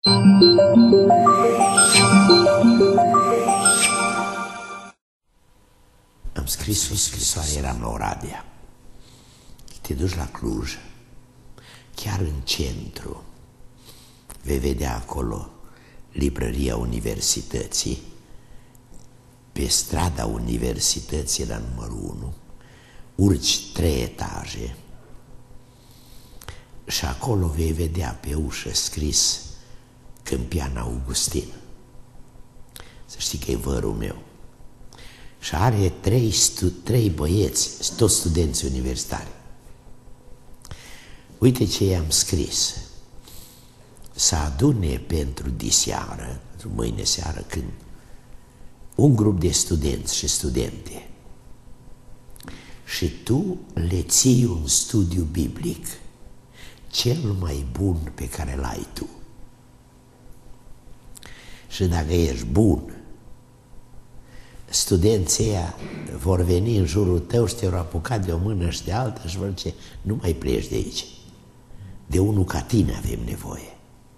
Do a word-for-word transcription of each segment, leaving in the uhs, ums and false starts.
Am scris o scrisoare, eram la Oradea. Te duci la Cluj, chiar în centru, vei vedea acolo librăria Universității, pe strada Universității, la numărul unu, urci trei etaje și acolo vei vedea pe ușă scris Câmpian Augustin. Să știi că e vărul meu. Și are trei, stu trei băieți, toți studenți universitari. Uite ce i-am scris. Să adune pentru diseară, pentru mâine seară, când un grup de studenți și studente și tu le ții un studiu biblic cel mai bun pe care l-ai tu. Și dacă ești bun, studenții ăia vor veni în jurul tău și te vor apuca de o mână și de alta și vor zice, nu mai pleci de aici. De unul ca tine avem nevoie.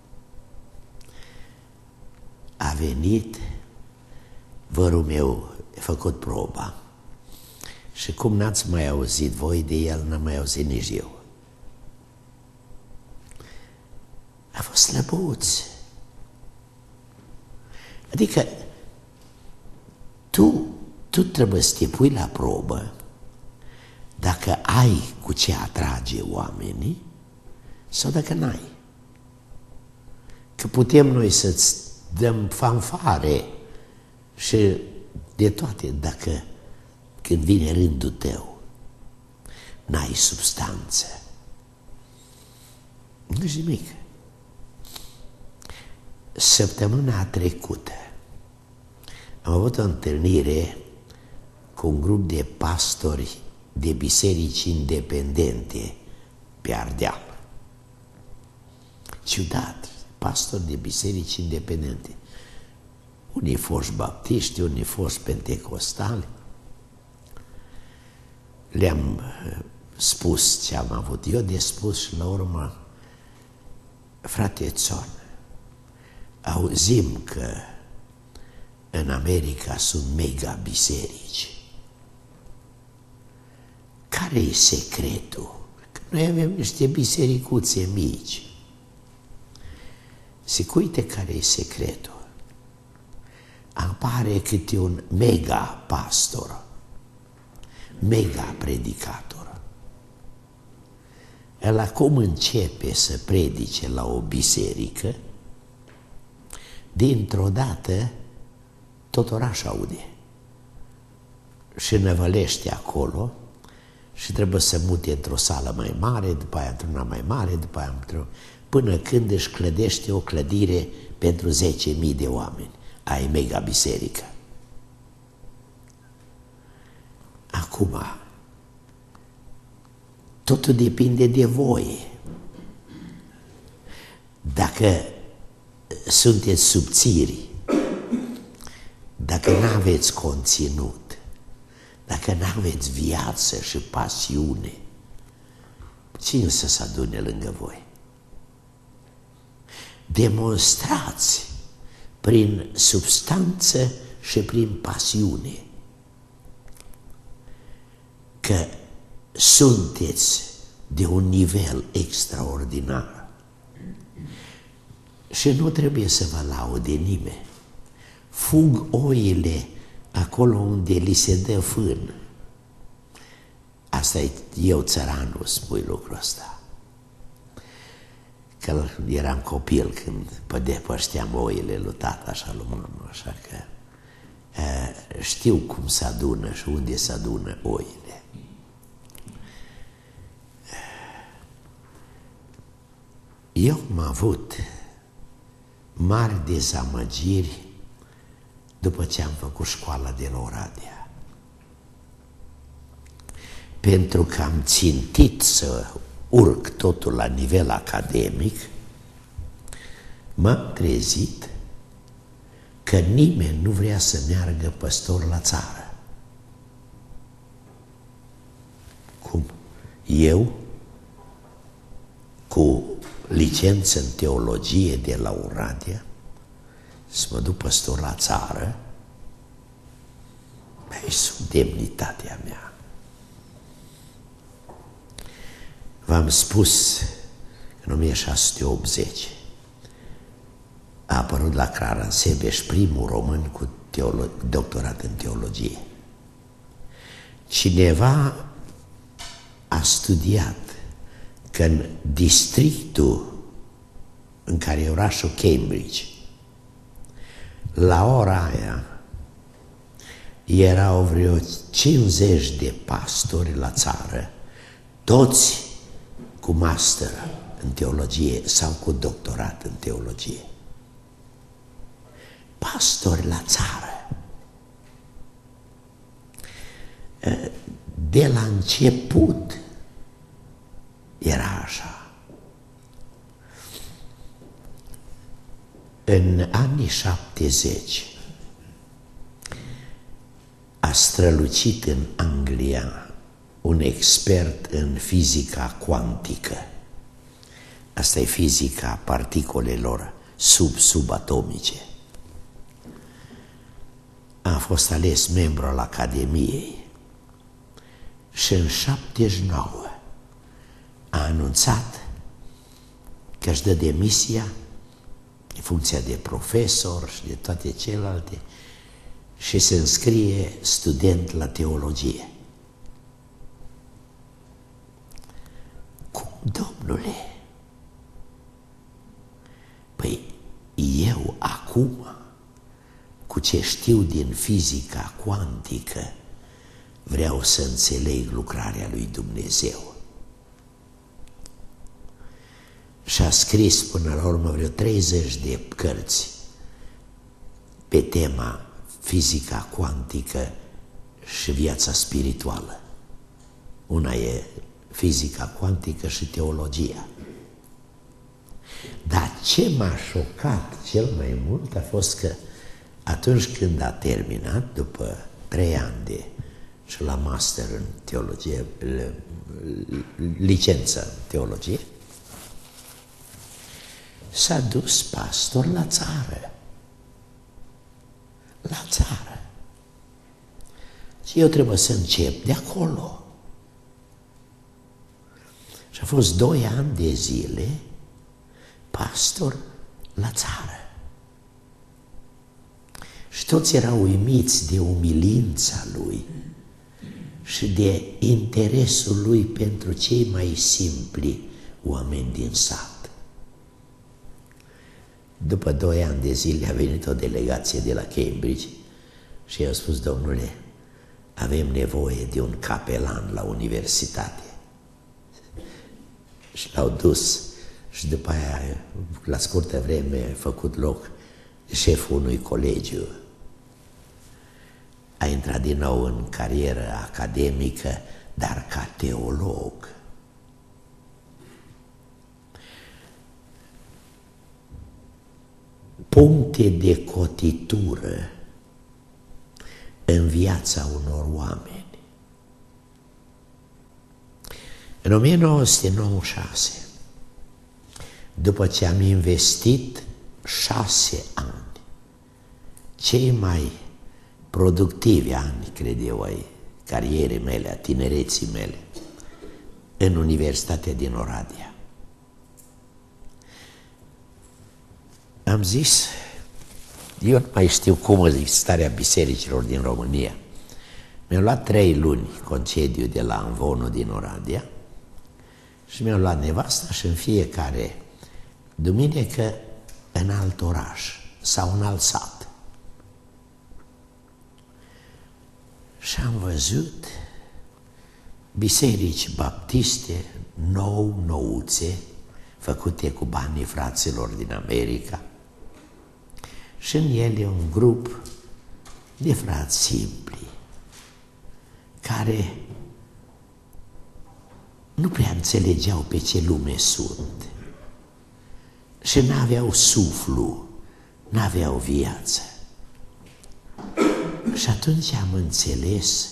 A venit vărul meu, a făcut proba și cum n-ați mai auzit voi de el, n-am mai auzit nici eu. A fost slăbuț. Adică tu, tu trebuie să te pui la probă dacă ai cu ce atrage oamenii sau dacă n-ai. Că putem noi să-ți dăm fanfare și de toate, dacă când vine rândul tău n-ai substanță, nu-și nimic. Săptămâna trecută am avut o întâlnire cu un grup de pastori de biserici independente pe Ardeal. Ciudat, pastori de biserici independente. Unii foști baptiști, unii foști pentecostali. Le-am spus ce am avut eu de spus și la urmă, frate Țon, auzim că în America sunt mega biserici. Care e secretul? Că noi avem niște bisericuțe mici. Zic, uite care e secretul. Apare câte un mega pastor, mega predicator. Ăla cum începe să predice la o biserică, dintr-o dată tot orașul aude și năvălește acolo și trebuie să mute într-o sală mai mare, după aia într-una mai mare, după aia într-o... până când își clădește o clădire pentru zece mii de oameni. Aia e mega biserică. Acum, totul depinde de voi. Dacă sunteți subțiri, dacă nu aveți conținut, dacă nu aveți viață și pasiune, cine să se adune lângă voi? Demonstrați prin substanță și prin pasiune că sunteți de un nivel extraordinar și nu trebuie să vă laude nimeni. Fug oile acolo unde li se dă fân. Asta e, eu țăranul spui lucrul ăsta. Că eram copil când depășteam oile lui tata și lui mama, așa că uh, știu cum se adună și unde se adună oile. Eu am avut mari dezamăgiri după ce am făcut școala de la Oradea. Pentru că am țintit să urc totul la nivel academic, m-am trezit că nimeni nu vrea să meargă păstor la țară. Cum? Eu, cu licență în teologie de la Oradea, să mă duc păstor la țară, e sub demnitatea mea. V-am spus că în o mie șase sute optzeci a apărut la Clarencebeș primul român cu doctorat în teologie. Cineva a studiat că în districtul în care e orașul Cambridge, la ora aia erau vreo cincizeci de pastori la țară, toți cu master în teologie sau cu doctorat în teologie. Pastori la țară. De la început era așa. În anii șaptezeci a strălucit în Anglia un expert în fizica cuantică. Asta e fizica particulelor sub-subatomice. A fost ales membru al Academiei și în șaptezeci și nouă a anunțat că își dă demisia de funcția de profesor și de toate celelalte și se înscrie student la teologie. Cum, domnule? Păi eu acum, cu ce știu din fizica cuantică, vreau să înțeleg lucrarea lui Dumnezeu. Și a scris până la urmă vreo treizeci de cărți pe tema fizica cuantică și viața spirituală. Una e fizica cuantică și teologia. Dar ce m-a șocat cel mai mult a fost că atunci când a terminat, după trei ani de și la master în teologie, licență în teologie, s-a dus pastor la țară. La țară. Și eu trebuie să încep de acolo. Și a fost doi ani de zile pastor la țară. Și toți erau uimiți de umilința lui și de interesul lui pentru cei mai simpli oameni din sat. După doi ani de zile a venit o delegație de la Cambridge și i-a spus: domnule, avem nevoie de un capelan la universitate. Și l-au dus și după aia, la scurtă vreme, a făcut loc șeful unui colegiu. A intrat din nou în carieră academică, dar ca teolog. Puncte de cotitură în viața unor oameni. În o mie nouă sute nouăzeci și șase, după ce am investit șase ani, cei mai productivi ani, cred eu, ai carierei mele, a tinereții mele, în Universitatea din Oradea, am zis, eu nu mai știu cum e starea bisericilor din România. Mi-am luat trei luni concediu de la Amvonul din Oradea și mi-am luat nevasta și în fiecare duminică în alt oraș sau în alt sat. Și am văzut biserici baptiste nou-nouțe, făcute cu banii fraților din America, și în ele un grup de frați simpli, care nu prea înțelegeau pe ce lume sunt și n-aveau suflu, n-aveau viață. Și atunci am înțeles,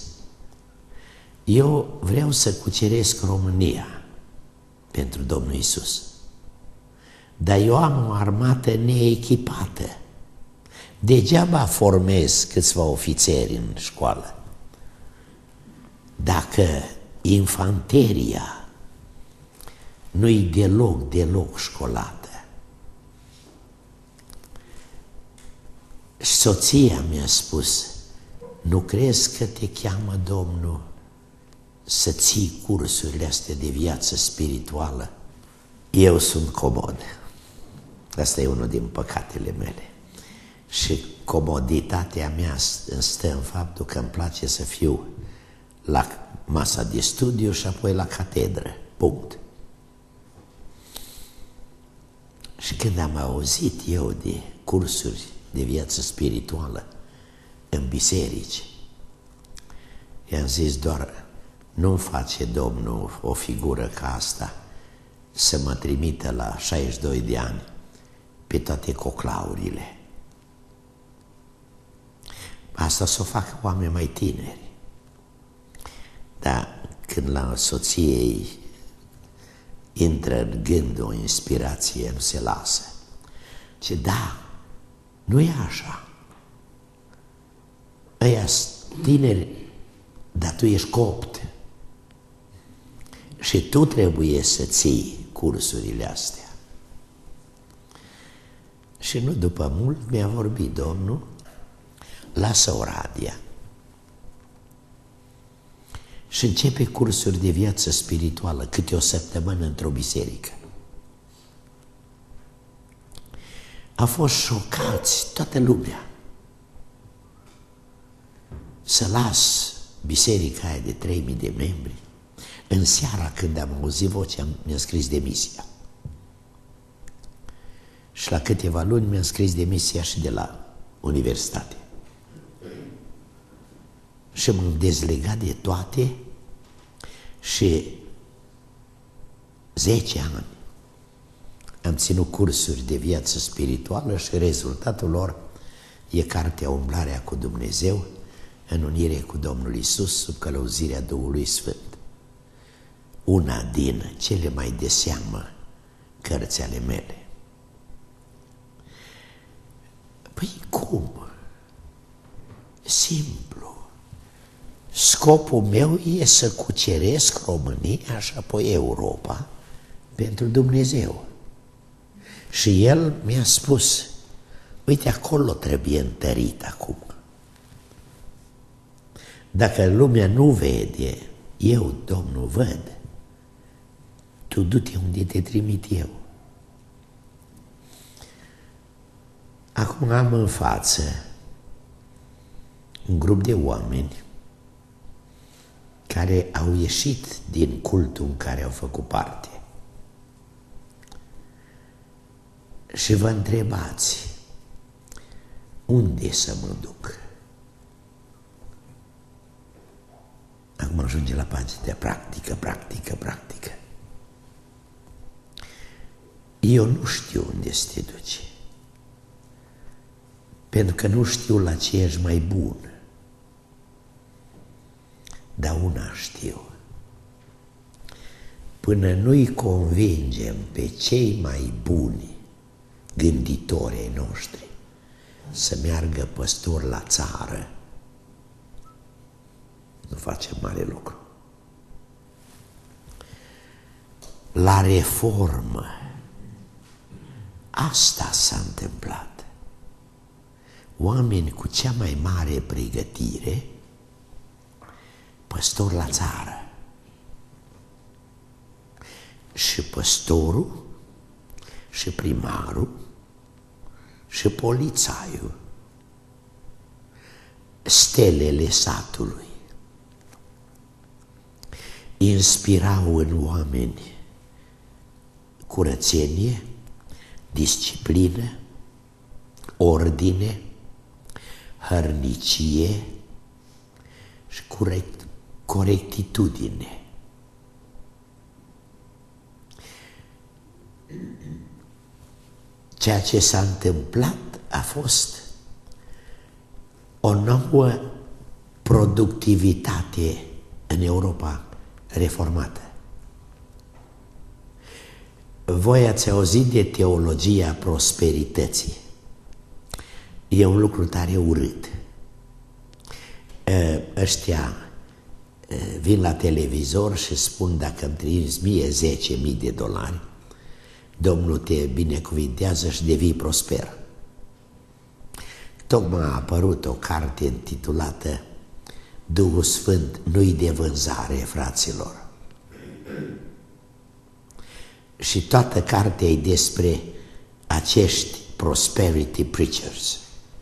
eu vreau să cuceresc România pentru Domnul Iisus. Dar eu am o armată neechipată. Degeaba formez câțiva ofițeri în școală. Dacă infanteria nu-i deloc, deloc școlată. Și soția mi-a spus, nu crezi că te cheamă Domnul să ții cursurile astea de viață spirituală? Eu sunt comod. Asta e unul din păcatele mele. Și comoditatea mea stă în faptul că îmi place să fiu la masa de studiu și apoi la catedră. Punct. Și când am auzit eu de cursuri de viață spirituală în biserici, i-am zis doar, nu face Domnul o figură ca asta să mă trimită la șaizeci și doi de ani pe toate coclaurile. Asta să o facă oameni mai tineri. Dar când la soției intră în gând o inspirație, nu se lasă. Ce da, nu e așa. Ăia tineri, dar tu ești copt. Și tu trebuie să ții cursurile astea. Și nu după mult mi-a vorbit Domnul, lasă Oradea și începe cursuri de viață spirituală câte o săptămână într-o biserică. A fost șocați toată lumea să las biserica aia de trei mii de membri. În seara când am auzit vocea, mi-a scris demisia. Și la câteva luni mi-a scris demisia și de la universitate. Și m-am dezlegat de toate și zece ani am ținut cursuri de viață spirituală și rezultatul lor e cartea Umblarea cu Dumnezeu în unire cu Domnul Iisus sub călăuzirea Duhului Sfânt. Una din cele mai de seamă cărți ale mele. Păi cum? Simplu. Scopul meu e să cuceresc România și apoi Europa pentru Dumnezeu. Și el mi-a spus, uite, acolo trebuie întărit acum. Dacă lumea nu vede, eu, Domnul, văd. Tu du-te unde te trimit eu. Acum am în față un grup de oameni care au ieșit din cultul în care au făcut parte. Și vă întrebați, unde să mă duc? Acum ajunge la pagina practică, practică, practică. Eu nu știu unde să te duci, pentru că nu știu la ce ești mai bun. Dar una știu, până nu-i convingem pe cei mai buni gânditori ai noștri să meargă păstori la țară, nu facem mare lucru. La reformă asta s-a întâmplat. Oameni cu cea mai mare pregătire, păstori la țară. Și păstorul, și primarul, și polițaiul, stelele satului, inspirau în oameni curățenie, disciplină, ordine, hărnicie și corect, corectitudine. Ceea ce s-a întâmplat a fost o nouă productivitate în Europa reformată. Voi ați auzit de teologia prosperității. E un lucru tare urât. Ăștia vin la televizor și spun: dacă îmi trimiți mie zece mii de dolari, Domnul te binecuvintează și devii prosper. Tocmai a apărut o carte intitulată Duhul Sfânt nu-i de vânzare, fraților. Și toată cartea e despre acești prosperity preachers.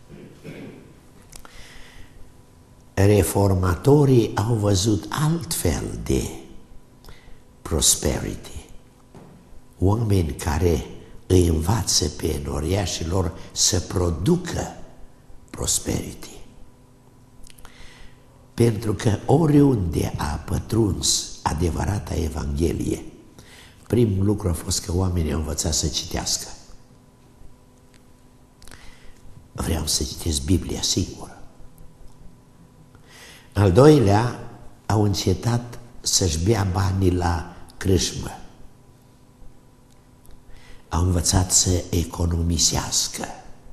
Reformatorii au văzut altfel de prosperity. Oameni care îi învață pe enoriașilor să producă prosperity. Pentru că oriunde a pătruns adevărata Evanghelie, primul lucru a fost că oamenii au învățat să citească. Vreau să citesc Biblia singură. Al doilea, au încetat să-și bea banii la crâșmă. Au învățat să economisească.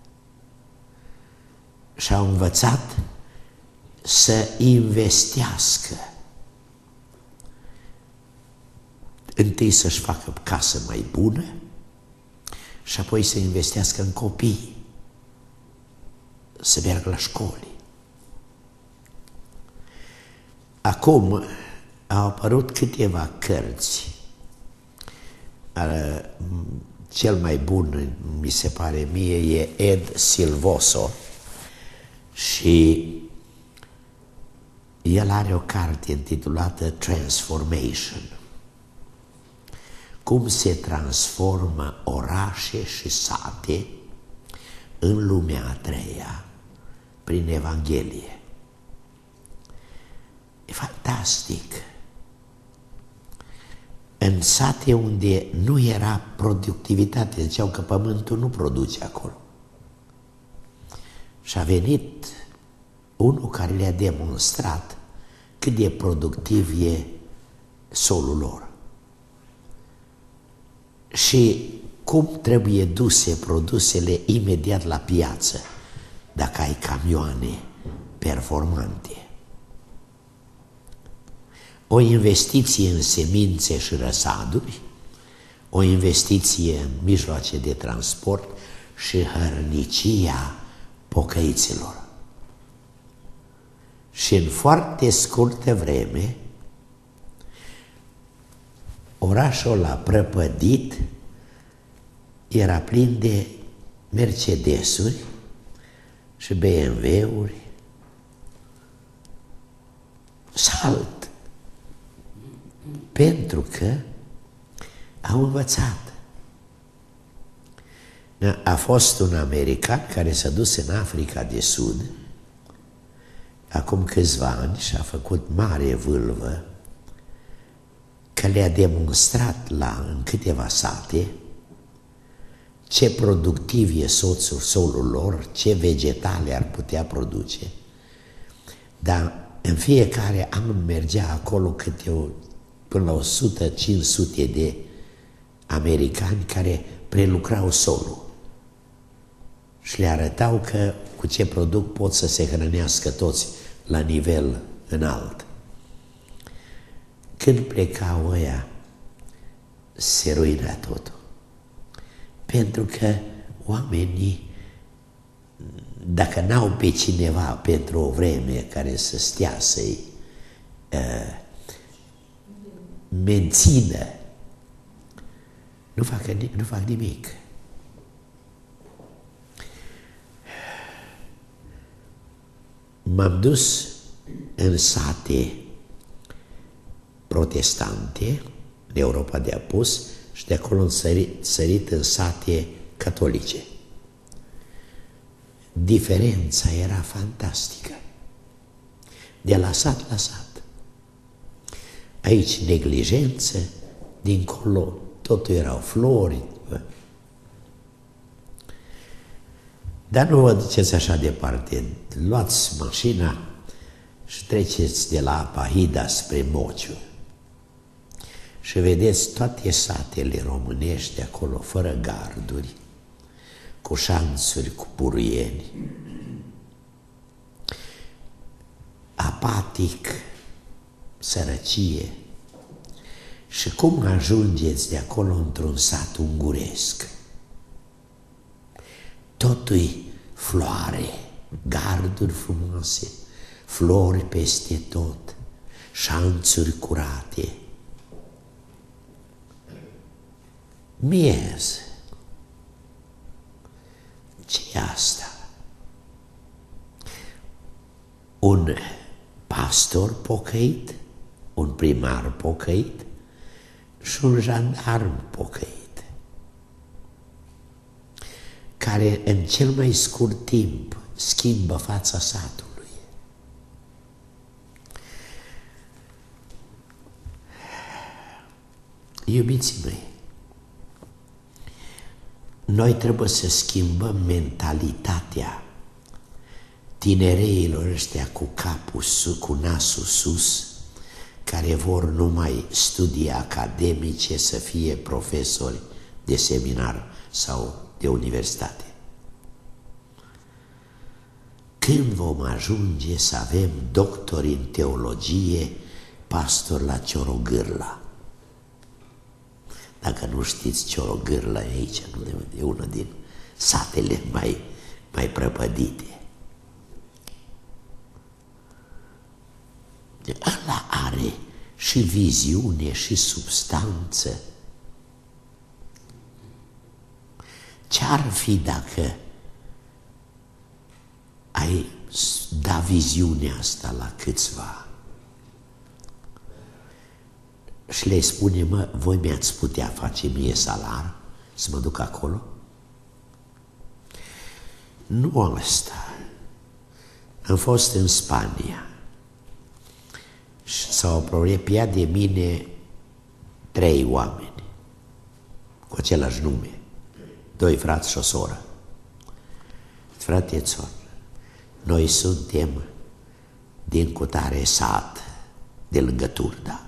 Și au învățat să investească. Întâi să-și facă casă mai bună și apoi să investească în copii, să meargă la școli. Acum au apărut câteva cărți. Cel mai bun, mi se pare mie, e Ed Silvoso și el are o carte intitulată Transformation. Cum se transformă orașe și sate în lumea a treia prin Evanghelie. E fantastic. În sate unde nu era productivitate, ziceau că pământul nu produce acolo. Și a venit unul care le-a demonstrat cât de productiv e solul lor. Și cum trebuie duse produsele imediat la piață dacă ai camioane performante. O investiție în semințe și răsaduri, o investiție în mijloace de transport și hărnicia pocăiților. Și în foarte scurtă vreme, orașul ăla prăpădit era plin de Mercedesuri și B M W-uri. Salt. Pentru că au învățat. A fost un american care s-a dus în Africa de Sud acum câțiva ani și a făcut mare vâlvă că le-a demonstrat la, în câteva sate ce productiv e soțul, solul lor, ce vegetale ar putea produce. Dar în fiecare an mergea acolo câte o, până la o sută cinci sute de americani care prelucrau solul și le arătau că cu ce produc pot să se hrănească toți la nivel înalt. Când plecau ăia, se ruina totul. Pentru că oamenii, dacă n-au pe cineva pentru o vreme care să stea să-i uh, mențină, nu fac, nu fac nimic. M-am dus în sate protestante, în Europa de Apus, și de acolo am sărit, sărit în sate catolice. Diferența era fantastică. De la sat la sat. Aici neglijență, dincolo totul erau flori. Dar nu vă duceți așa departe. Luați mașina și treceți de la Apahida spre Mociu. Și vedeți toate satele românești de acolo, fără garduri, cu șanțuri, cu buruieni, apatic, sărăcie. Și cum ajungeți de acolo într-un sat unguresc? Totul-i floare, garduri frumoase, flori peste tot, șanțuri curate. Miez. Ce-i asta? Un pastor pocăit, un primar pocăit și un jandarm pocăit, care în cel mai scurt timp schimbă fața satului. Iubiții mei, noi trebuie să schimbăm mentalitatea tinereilor ăștia cu capul sus, cu nasul sus, care vor numai studii academice, să fie profesori de seminar sau de universitate. Când vom ajunge să avem doctori în teologie, pastor la Ciorogârla? Dacă nu știți, Ciorogârla e aici, e una din satele mai, mai prăpădite. Ăla are și viziune și substanță. Ce-ar fi dacă ai da viziunea asta la câțiva și le spune, mă, voi mi-ați putea face mie salar să mă duc acolo? Nu asta. Am fost în Spania și s-au apropiat de mine trei oameni cu același nume, doi frați și o soră. Frate Țon, noi suntem din cutare sat de lângă Turda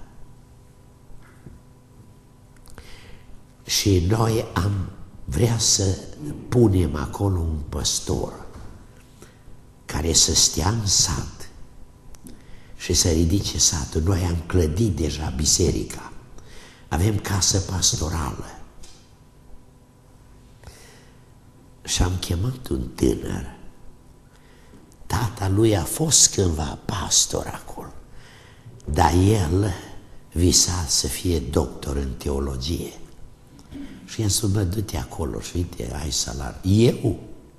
și noi am vrea să punem acolo un păstor care să stea în sat și să ridice satul. Noi am clădit deja biserica, avem casă pastorală și am chemat un tânăr. Tata lui a fost cândva pastor acolo, dar el visa să fie doctor în teologie. Și i-am spus, bă, du-te acolo și uite, ai salar. Eu?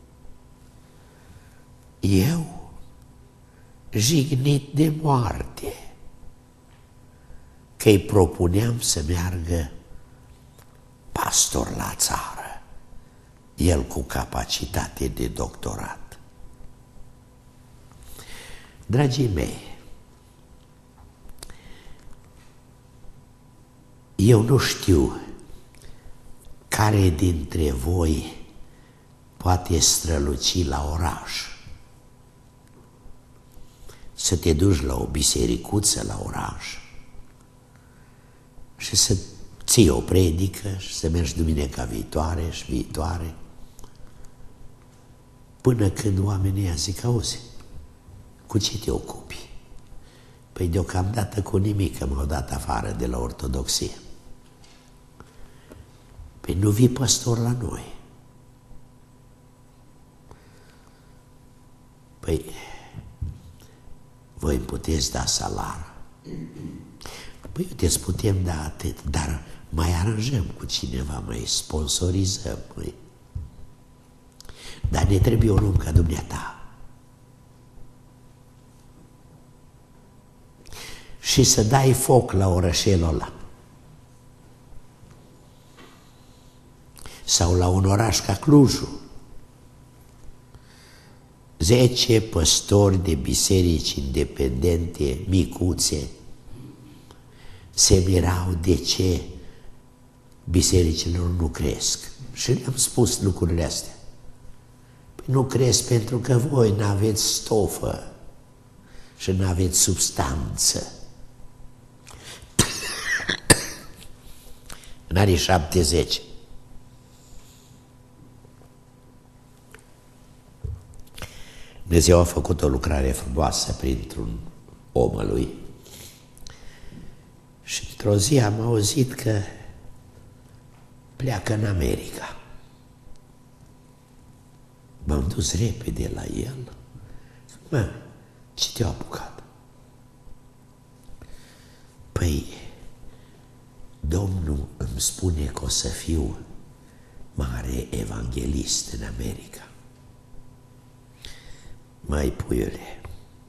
Eu? Jignit de moarte, că îi propuneam să meargă pastor la țară, el cu capacitate de doctorat. Dragii mei, eu nu știu care dintre voi poate străluci la oraș, să te duci la o bisericuță la oraș și să ții o predică și să mergi duminica viitoare și viitoare, până când oamenii ăia zic, auzi, cu ce te ocupi? Păi deocamdată cu nimic, că m-au dat afară de la ortodoxie. Păi nu vii păstor la noi. Păi voi îmi puteți da salar. Păi uite, îți putem da atât, dar mai aranjăm cu cineva, mai sponsorizăm, mai... Dar ne trebuie un om ca dumneata. Și să dai foc la orășelul ăla. Sau la un oraș ca Clujul. Zece păstori de biserici independente, micuțe, se mirau de ce bisericile nu cresc. Și le-am spus lucrurile astea. Păi nu cresc pentru că voi n-aveți stofă și n-aveți substanță. în anii șaptezeci. Dumnezeu a făcut o lucrare frumoasă printr-un om al lui. Și într-o zi am auzit că pleacă în America. M-am dus repede la el. Mă, ce te-a apucat? Păi, Domnul îmi spune că o să fiu mare evanghelist în America. Măi, puiule,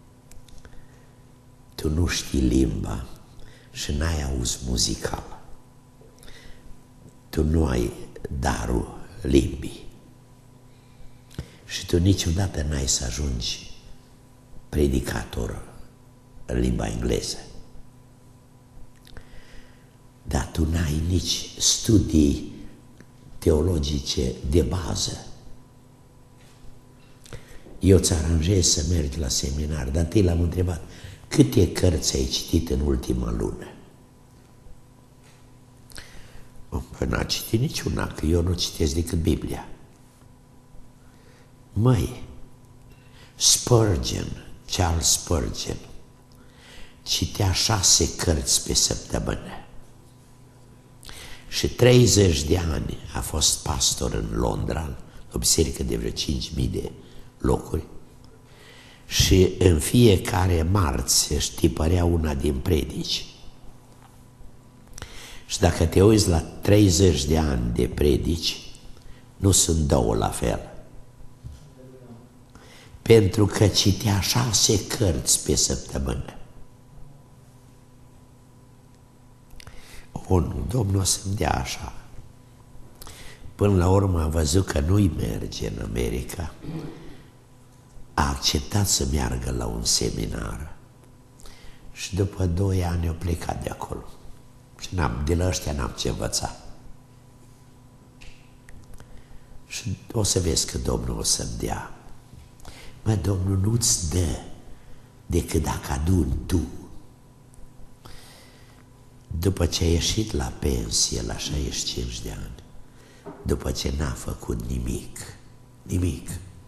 tu nu știi limba și n-ai auz muzical. Tu nu ai darul limbii. Și tu niciodată n-ai să ajungi predicator în limba engleză. Dar tu n-ai nici studii teologice de bază. Eu îți aranjez să mergi la seminar, dar întâi l-am întrebat, câte cărți ai citit în ultima lună? Păi n-a citit niciuna, că eu nu citesc decât Biblia. Măi, Spurgeon, Charles Spurgeon, citea șase cărți pe săptămână și treizeci de ani a fost pastor în Londra, o biserică de vreo cinci mii de locuri, și în fiecare marți își tipărea una din predici. Și dacă te uiți la treizeci de ani de predici, nu sunt două la fel. Pentru că citea șase cărți pe săptămână. Bun, Domnul o să-mi dea așa. Până la urmă am văzut că nu-i merge în America. A acceptat să meargă la un seminar și după doi ani a plecat de acolo. Și n-am, de la ăștia n-am ce învăța. Și o să vezi că Domnul o să-mi dea. Mă, Domnul nu-ți dă decât dacă aduni tu. După ce a ieșit la pensie la șaizeci și cinci de ani, după ce n-a făcut nimic, nimic,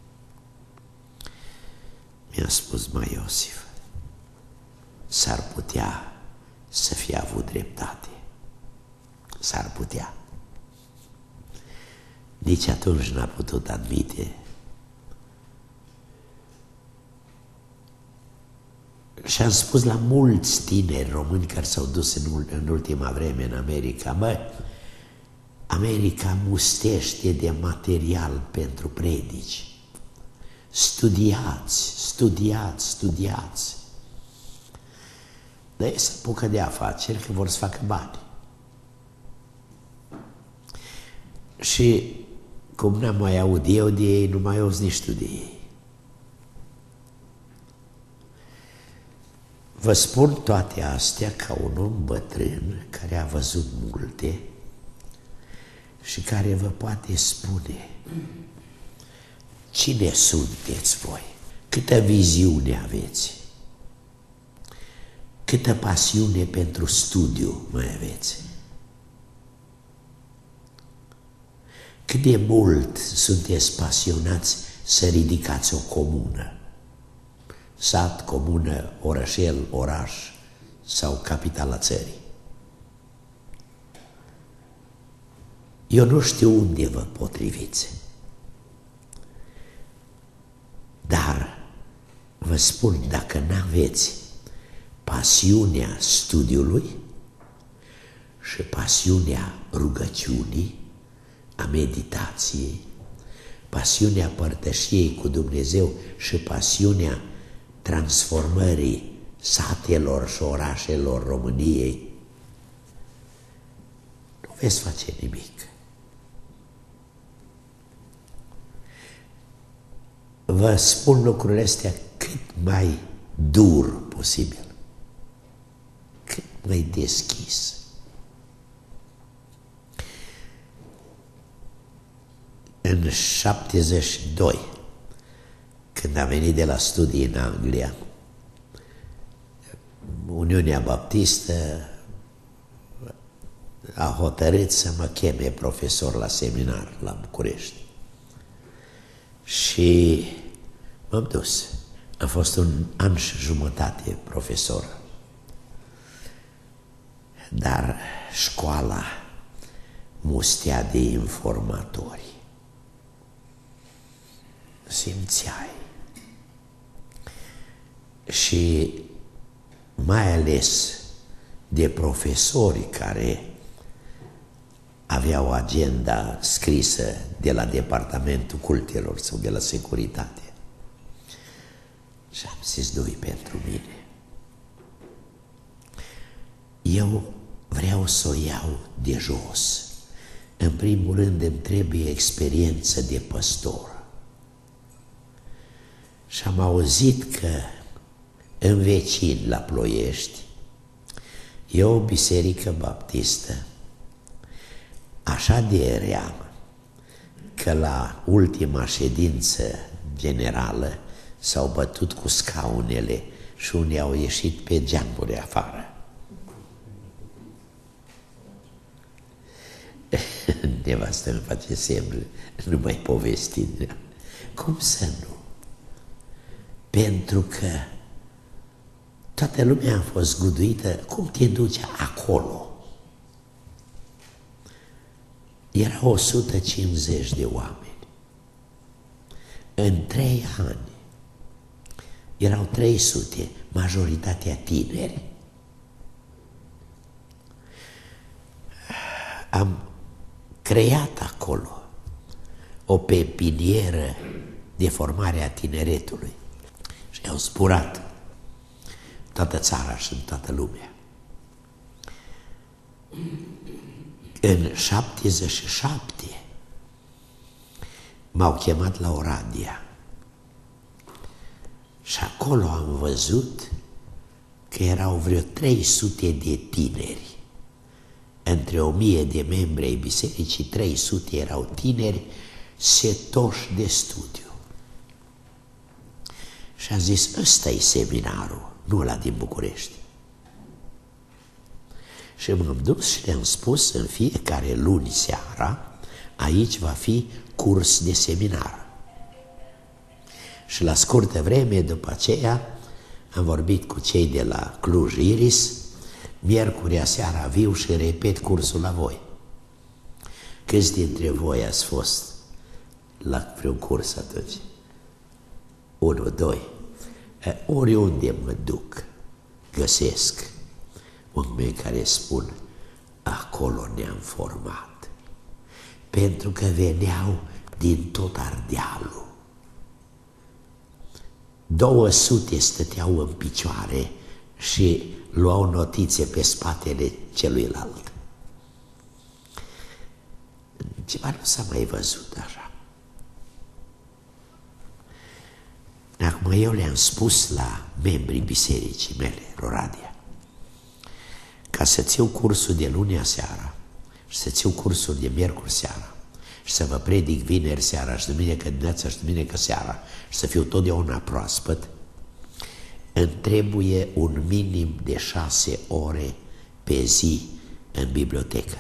mi-a spus, mă, Iosif, s-ar putea să fie avut dreptate. S-ar putea. Nici atunci n-a putut admite. Și am spus la mulți tineri români care s-au dus în, în ultima vreme în America, mă, America mustește de material pentru predici. Studiați, studiați, studiați. Dar ei se apucă de afaceri că vor să facă bani. Și cum n-am mai aud eu de ei, nu mai auzi nici tu de ei. Vă spun toate astea ca un om bătrân care a văzut multe și care vă poate spune cine sunteți voi, câtă viziune aveți, câtă pasiune pentru studiu mai aveți, cât de mult sunteți pasionați să ridicați o comună. Sat, comună, orășel, oraș sau capitala țării. Eu nu știu unde vă potriviți, dar vă spun, dacă n-aveți pasiunea studiului și pasiunea rugăciunii, a meditației, pasiunea părtășiei cu Dumnezeu și pasiunea transformării satelor și orașelor României, nu veți face nimic. Vă spun lucrurile astea cât mai dur posibil, cât mai deschis. În șaptezeci și doi, când am venit de la studii în Anglia, Uniunea Baptistă a hotărât să mă cheme profesor la seminar la București. Și m-am dus. Am fost un an și jumătate profesor. Dar școala mustea de informatori. Simțeai. Și mai ales de profesori care aveau agenda scrisă de la Departamentul Cultelor sau de la Securitate. Și am zis, nu-i pentru mine. Eu vreau să o iau de jos. În primul rând îmi trebuie experiență de păstor. Și am auzit că în vecin la Ploiești e o biserică baptistă așa de rea că la ultima ședință generală s-au bătut cu scaunele și unii au ieșit pe geamuri afară. Nevastă îmi face semne, nu mai povesti. Cum să nu? Pentru că toată lumea a fost zguduită. Cum te duci acolo? Erau o sută cincizeci de oameni. În trei ani erau trei sute, majoritatea tineri. Am creat acolo o pepinieră de formare a tineretului și au zburat toată țara și în toată lumea. În șaptezeci și șapte m-au chemat la Oradea și acolo am văzut că erau vreo trei sute de tineri. Între o mie de membri ai bisericii, trei sute erau tineri setoși de studiu. Și am zis, ăsta-i seminarul, nu ăla din București. Și m-am dus și le-am spus, în fiecare luni seara, aici va fi curs de seminar. Și la scurtă vreme după aceea am vorbit cu cei de la Cluj Iris, miercurea seara viu și repet cursul la voi. Câți dintre voi ați fost la vreun curs atunci? Unu, doi. Oriunde mă duc, găsesc oameni care spun, acolo ne-am format. Pentru că veneau din tot Ardealul. două sute stăteau în picioare și luau notițe pe spatele celuilalt. Ceva nu s-a mai văzut așa. Acum eu le-am spus la membrii bisericii mele, Oradea, ca să-ți iau cursul de lunea seara și să-ți iau cursul de miercuri seara și să vă predic vineri seara și duminică dimineața și duminică seara și să fiu totdeauna proaspăt, îmi trebuie un minim de șase ore pe zi în bibliotecă.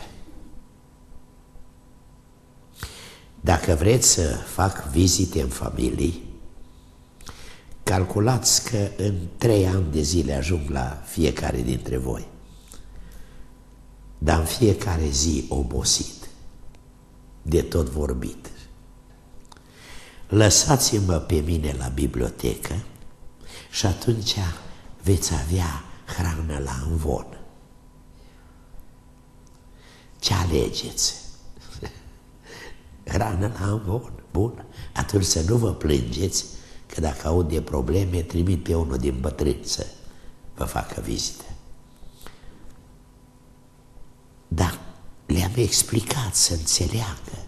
Dacă vreți să fac vizite în familii, calculați că în trei ani de zile ajung la fiecare dintre voi. Dar în fiecare zi obosit, de tot vorbit. Lăsați-mă pe mine la bibliotecă și atunci veți avea hrană la învon. Ce alegeți? Hrană la învon, bun. Atunci să nu vă plângeți că dacă aud de probleme, trimit pe unul din bătrâni să vă facă vizită. Dar le-am explicat să înțeleagă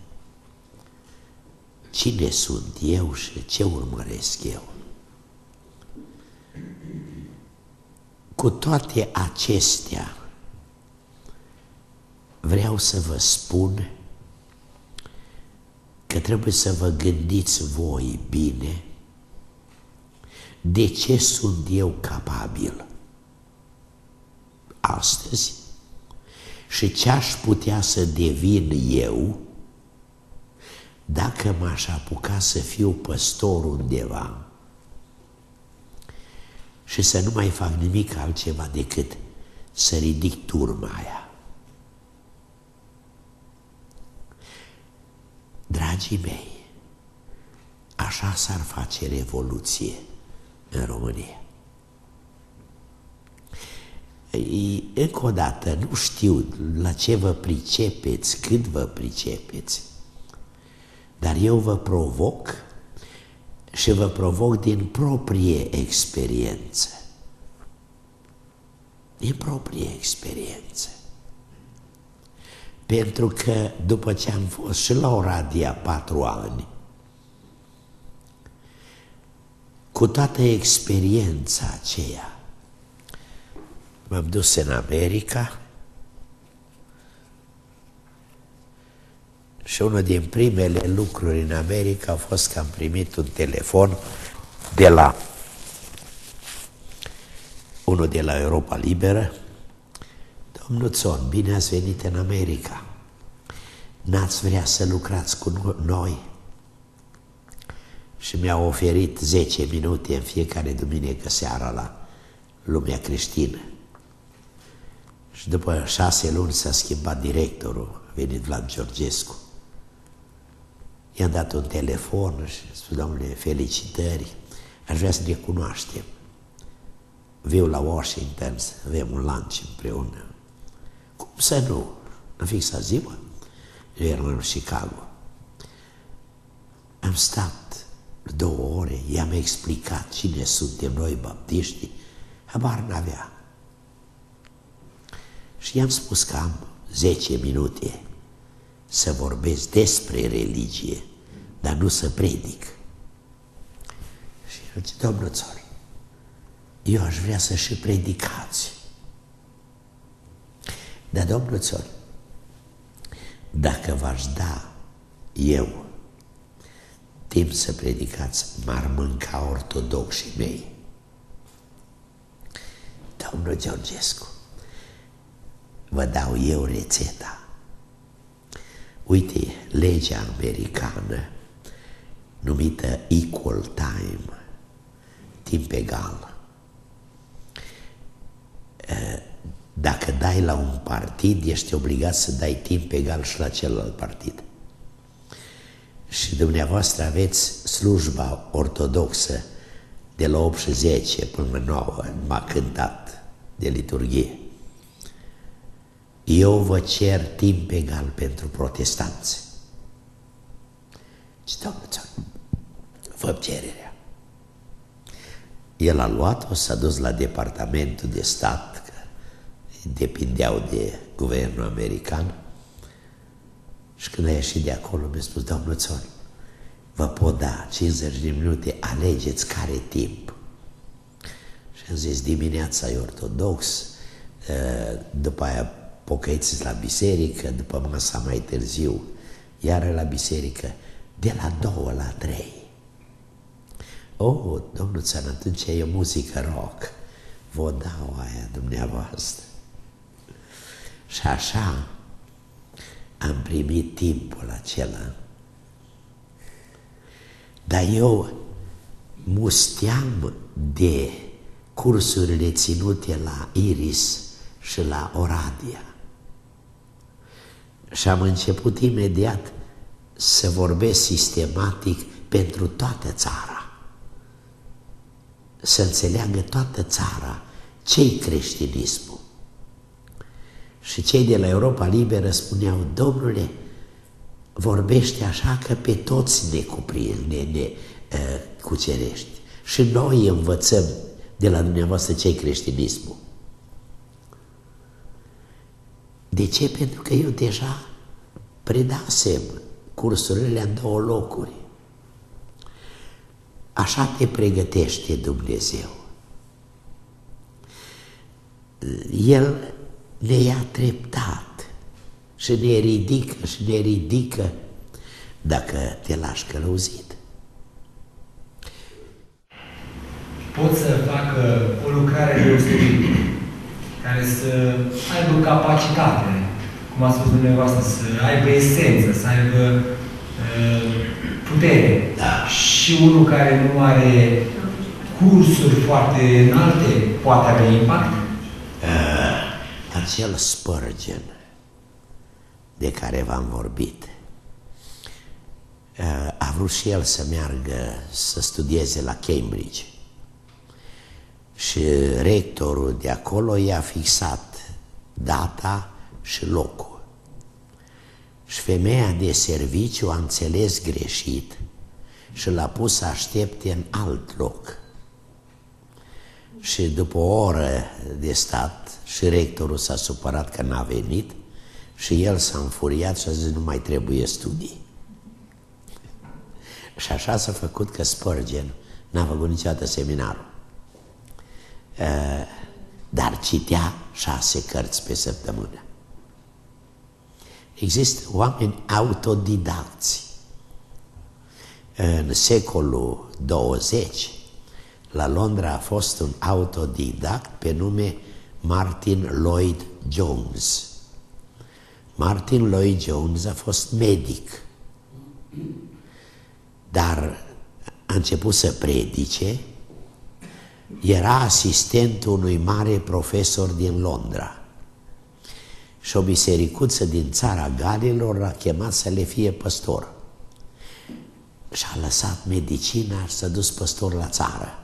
cine sunt eu și ce urmăresc eu. Cu toate acestea, vreau să vă spun că trebuie să vă gândiți voi bine de ce sunt eu capabil astăzi Și ce-aș putea să devin eu dacă m-aș apuca să fiu păstor undeva și să nu mai fac nimic altceva decât să ridic turma aia. Dragii mei, așa s-ar face revoluție în România. Încă o dată, nu știu la ce vă pricepeți, cât vă pricepeți, dar eu vă provoc și vă provoc din proprie experiență. Din proprie experiență. Pentru că după ce am fost și la Oradea patru ani, cu toată experiența aceea, m-am dus în America și unul din primele lucruri în America a fost că am primit un telefon de la unul de la Europa Liberă. Domnul Țon, bine ați venit în America. N-ați vrea să lucrați cu noi? Și mi-a oferit zece minute în fiecare duminică seara la Lumea Creștină. Și după șase luni s-a schimbat directorul, a venit Vlad Georgescu. I-am dat un telefon și a spus, domnule, felicitări, aș vrea să ne cunoaștem. Viu la Washington, să avem un lunch împreună. Cum să nu? Am fixat ziua. Eu eram în Chicago. Am stat două ore, i-am explicat cine suntem noi baptiștii, habar n-avea. Și i-am spus că am zece minute să vorbesc despre religie, dar nu să predic. Și el zice, domnul Țon, eu aș vrea să și predicați. Dar, domnul Țon, dacă v-aș da eu timp să predicați, m-ar mânca ortodoxii mei. Domnul Georgescu, vă dau eu rețeta. Uite, legea americană numită equal time, timp egal. Dacă dai la un partid, ești obligat să dai timp egal și la celălalt partid. Și dumneavoastră aveți slujba ortodoxă de la opt și zece până la nouă, m-a cântat de liturghie. Eu vă cer timp egal pentru protestanți. Și domnul Țon, fă cererea. El a luat-o, s-a dus la Departamentul de Stat, că depindeau de guvernul american, și când a ieșit de acolo mi-a spus, domnul Țon, vă pot da cincizeci de minute, alegeți care timp. Și am zis, dimineața e ortodox, după aia pocăiți la biserică, după masa mai târziu, iar la biserică, de la două la trei. Oh, domnul Țon, atunci e muzică rock, vă dau aia dumneavoastră. Și așa am primit timpul acela. Dar eu musteam de cursurile ținute la Iris și la Oradea. Și am început imediat să vorbesc sistematic pentru toată țara. Să înțeleagă toată țara ce-i creștinismul. Și cei de la Europa Liberă spuneau, domnule, vorbește așa că pe toți ne cuprind, ne, ne uh, cucerești. Și noi învățăm de la dumneavoastră ce-i creștinismul. De ce? Pentru că eu deja predasem cursurile în două locuri. Așa te pregătește Dumnezeu. El ne ia treptat și ne ridică și ne ridică dacă te lași călăuzit. Pot să facă o lucrare deosebită, care să aibă capacitate cum a spus dumneavoastră, să aibă esență, să aibă uh, putere. Da. Și unul care nu are cursuri foarte înalte poate avea impact? Uh, acel Spurgeon de care v-am vorbit, uh, a vrut și el să meargă să studieze la Cambridge. Și rectorul de acolo i-a fixat data și locul. Și femeia de serviciu a înțeles greșit și l-a pus să aștepte în alt loc. Și după o oră de stat și rectorul s-a supărat că n-a venit și el s-a înfuriat și a zis nu mai trebuie studii. Și așa s-a făcut că Spurgeon n-a făcut niciodată seminarul. Dar citea șase cărți pe săptămână. Există oameni autodidacți. În secolul douăzeci, la Londra a fost un autodidact pe nume Martin Lloyd Jones. Martin Lloyd Jones a fost medic, dar a început să predice. Era asistentul unui mare profesor din Londra și o bisericuță din țara Galilor l-a chemat să le fie păstor. Și-a lăsat medicina și s-a dus păstor la țară.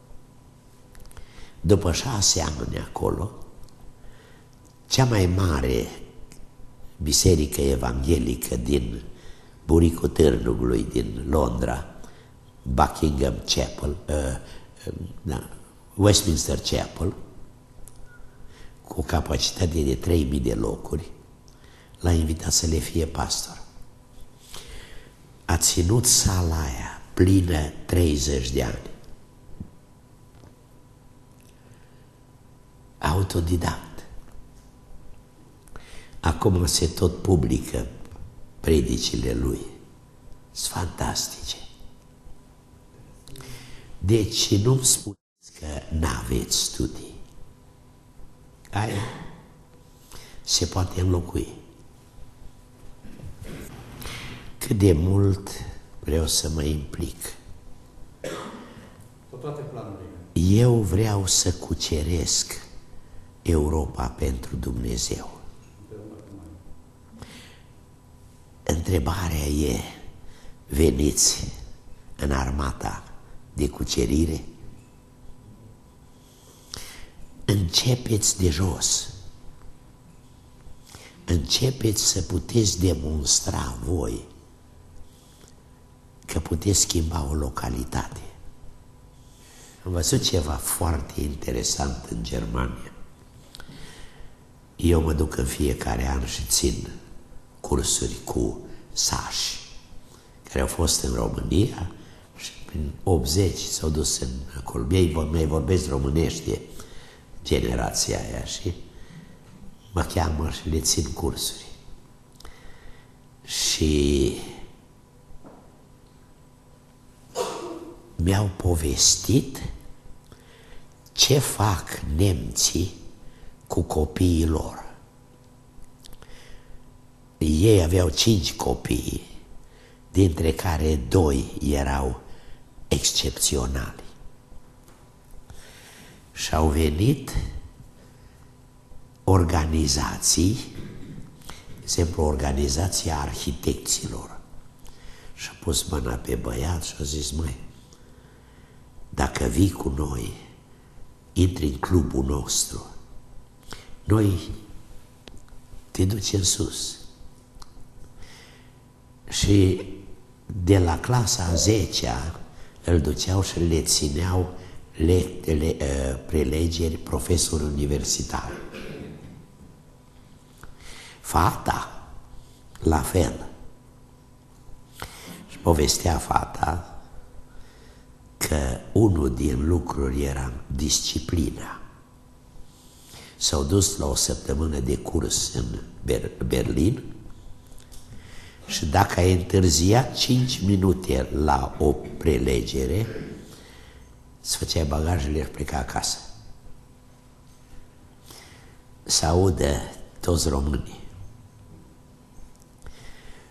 După șase ani acolo, cea mai mare biserică evanghelică din buricul Târnului din Londra, Buckingham Chapel, uh, Da, Westminster Chapel, cu o capacitate de trei mii de locuri, l-a invitat să le fie pastor. A ținut sala aia plină treizeci de ani. Autodidact. Acum se tot publică predicile lui. Sunt fantastice. Deci nu-mi spuneți că n-aveți studii. Aia se poate înlocui. Cât de mult vreau să mă implic. Cu toate planurile. Eu vreau să cuceresc Europa pentru Dumnezeu. Întrebarea e, veniți în armata de cucerire? Începeți de jos. Începeți să puteți demonstra voi că puteți schimba o localitate. Am văzut ceva foarte interesant în Germania. Eu mă duc în fiecare an și țin cursuri cu sași care au fost în România și prin optzeci s-au dus în acolo. Ei mai vorbesc românește, generația aia, și mă cheamă și le țin cursuri. Și mi-au povestit ce fac nemții cu copiii lor. Ei aveau cinci copii, dintre care doi erau excepționali. Și au venit organizații, de exemplu organizația arhitecților, și-a pus mâna pe băiat și a zis, măi, dacă vii cu noi, intri în clubul nostru, noi te ducem sus. Și de la clasa a zecea îl duceau și le țineau le, le, uh, prelegeri profesori universitari. Fata, la fel. Și povestea fata că unul din lucruri era disciplina. S-au dus la o săptămână de curs în Ber- Berlin și dacă ai întârziat cinci minute la o prelegere, îți făceai bagajele și pleca acasă. Să audă toți românii.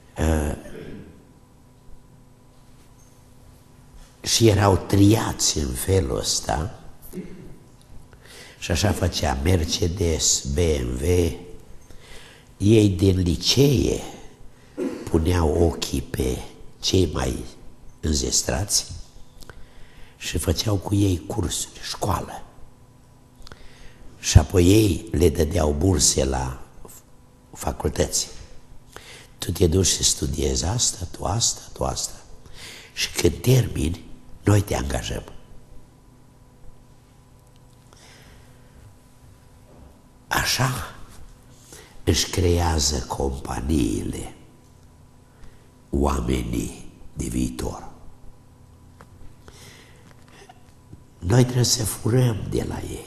Uh, și erau triați în felul ăsta și așa făcea Mercedes, B M W. Ei din licee puneau ochii pe cei mai înzestrați și făceau cu ei cursuri, școală. Și apoi ei le dădeau burse la facultăți. Tu te duci și studiezi asta, tu asta, tu asta. Și când termini, noi te angajăm. Așa își creează companiile oamenii de viitor. Noi trebuie să furăm de la ei.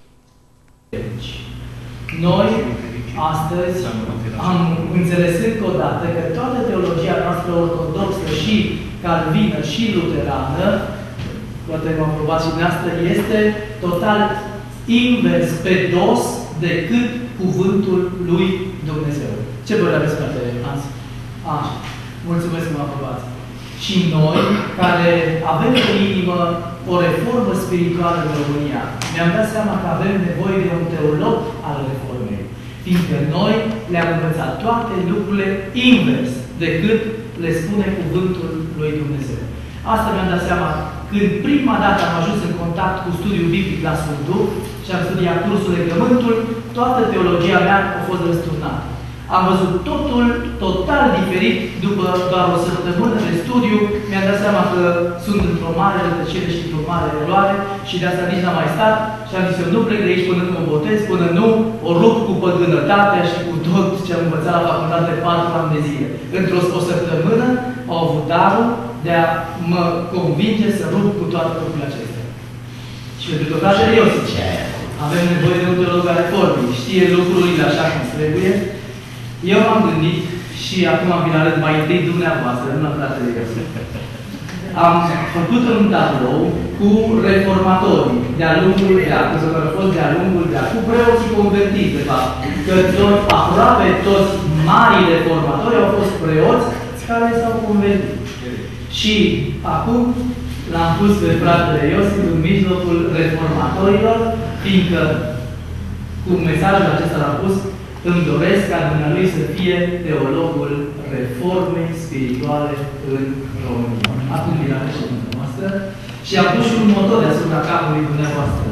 Noi, astăzi, am înțeles încă o dată că toată teologia noastră ortodoxă și calvină și luterană, poate mă aprobați și dumneavoastră, este total invers pe dos decât cuvântul lui Dumnezeu. Ce părere aveți, frate Hans? Așa. Mulțumesc că mă aprobați. Și noi, care avem în inimă o reformă spirituală în România, mi-am dat seama că avem nevoie de un teolog al reformei, fiindcă noi le-am învățat toate lucrurile invers decât le spune cuvântul lui Dumnezeu. Asta mi-am dat seama când prima dată am ajuns în contact cu studiul biblic la Sfânt Duh și am studiat cursul Legământul, toată teologia mea a fost răsturnată. Am văzut totul total diferit după doar o săptămână de studiu. Mi-am dat seama că sunt într-o mare rătăcire și într-o mare eroare și de asta nici n-am mai stat și am zis, eu nu plec de aici până nu mă botez, până nu o rup cu păgânătatea și cu tot ce am învățat la facultate de patru ani de zile. Într-o o săptămână au avut darul de a mă convinge să rup cu toate lucrurile acestea. Și pentru tot așa eu zice, avem nevoie de un teolog al reformei, știe lucrurile așa cum trebuie. Eu m-am gândit și acum vi le arăt mai întâi dumneavoastră, nu la fratele eu. Am făcut un tablou cu reformatorii de-a lungul veac, că s-au fost de-a lungul veac, cu preoții convertiți, de fapt. Că toți, aproape toți mari reformatori au fost preoți care s-au convertit. Și acum l-am pus pe fratele Iosif în mijlocul reformatorilor, fiindcă cu mesajul acesta l-am pus, îmi doresc ca dumnealui să fie teologul reformei spirituale în România. Acum vi l-am și dumneavoastră și am pus și un motor deasupra capului dumneavoastră.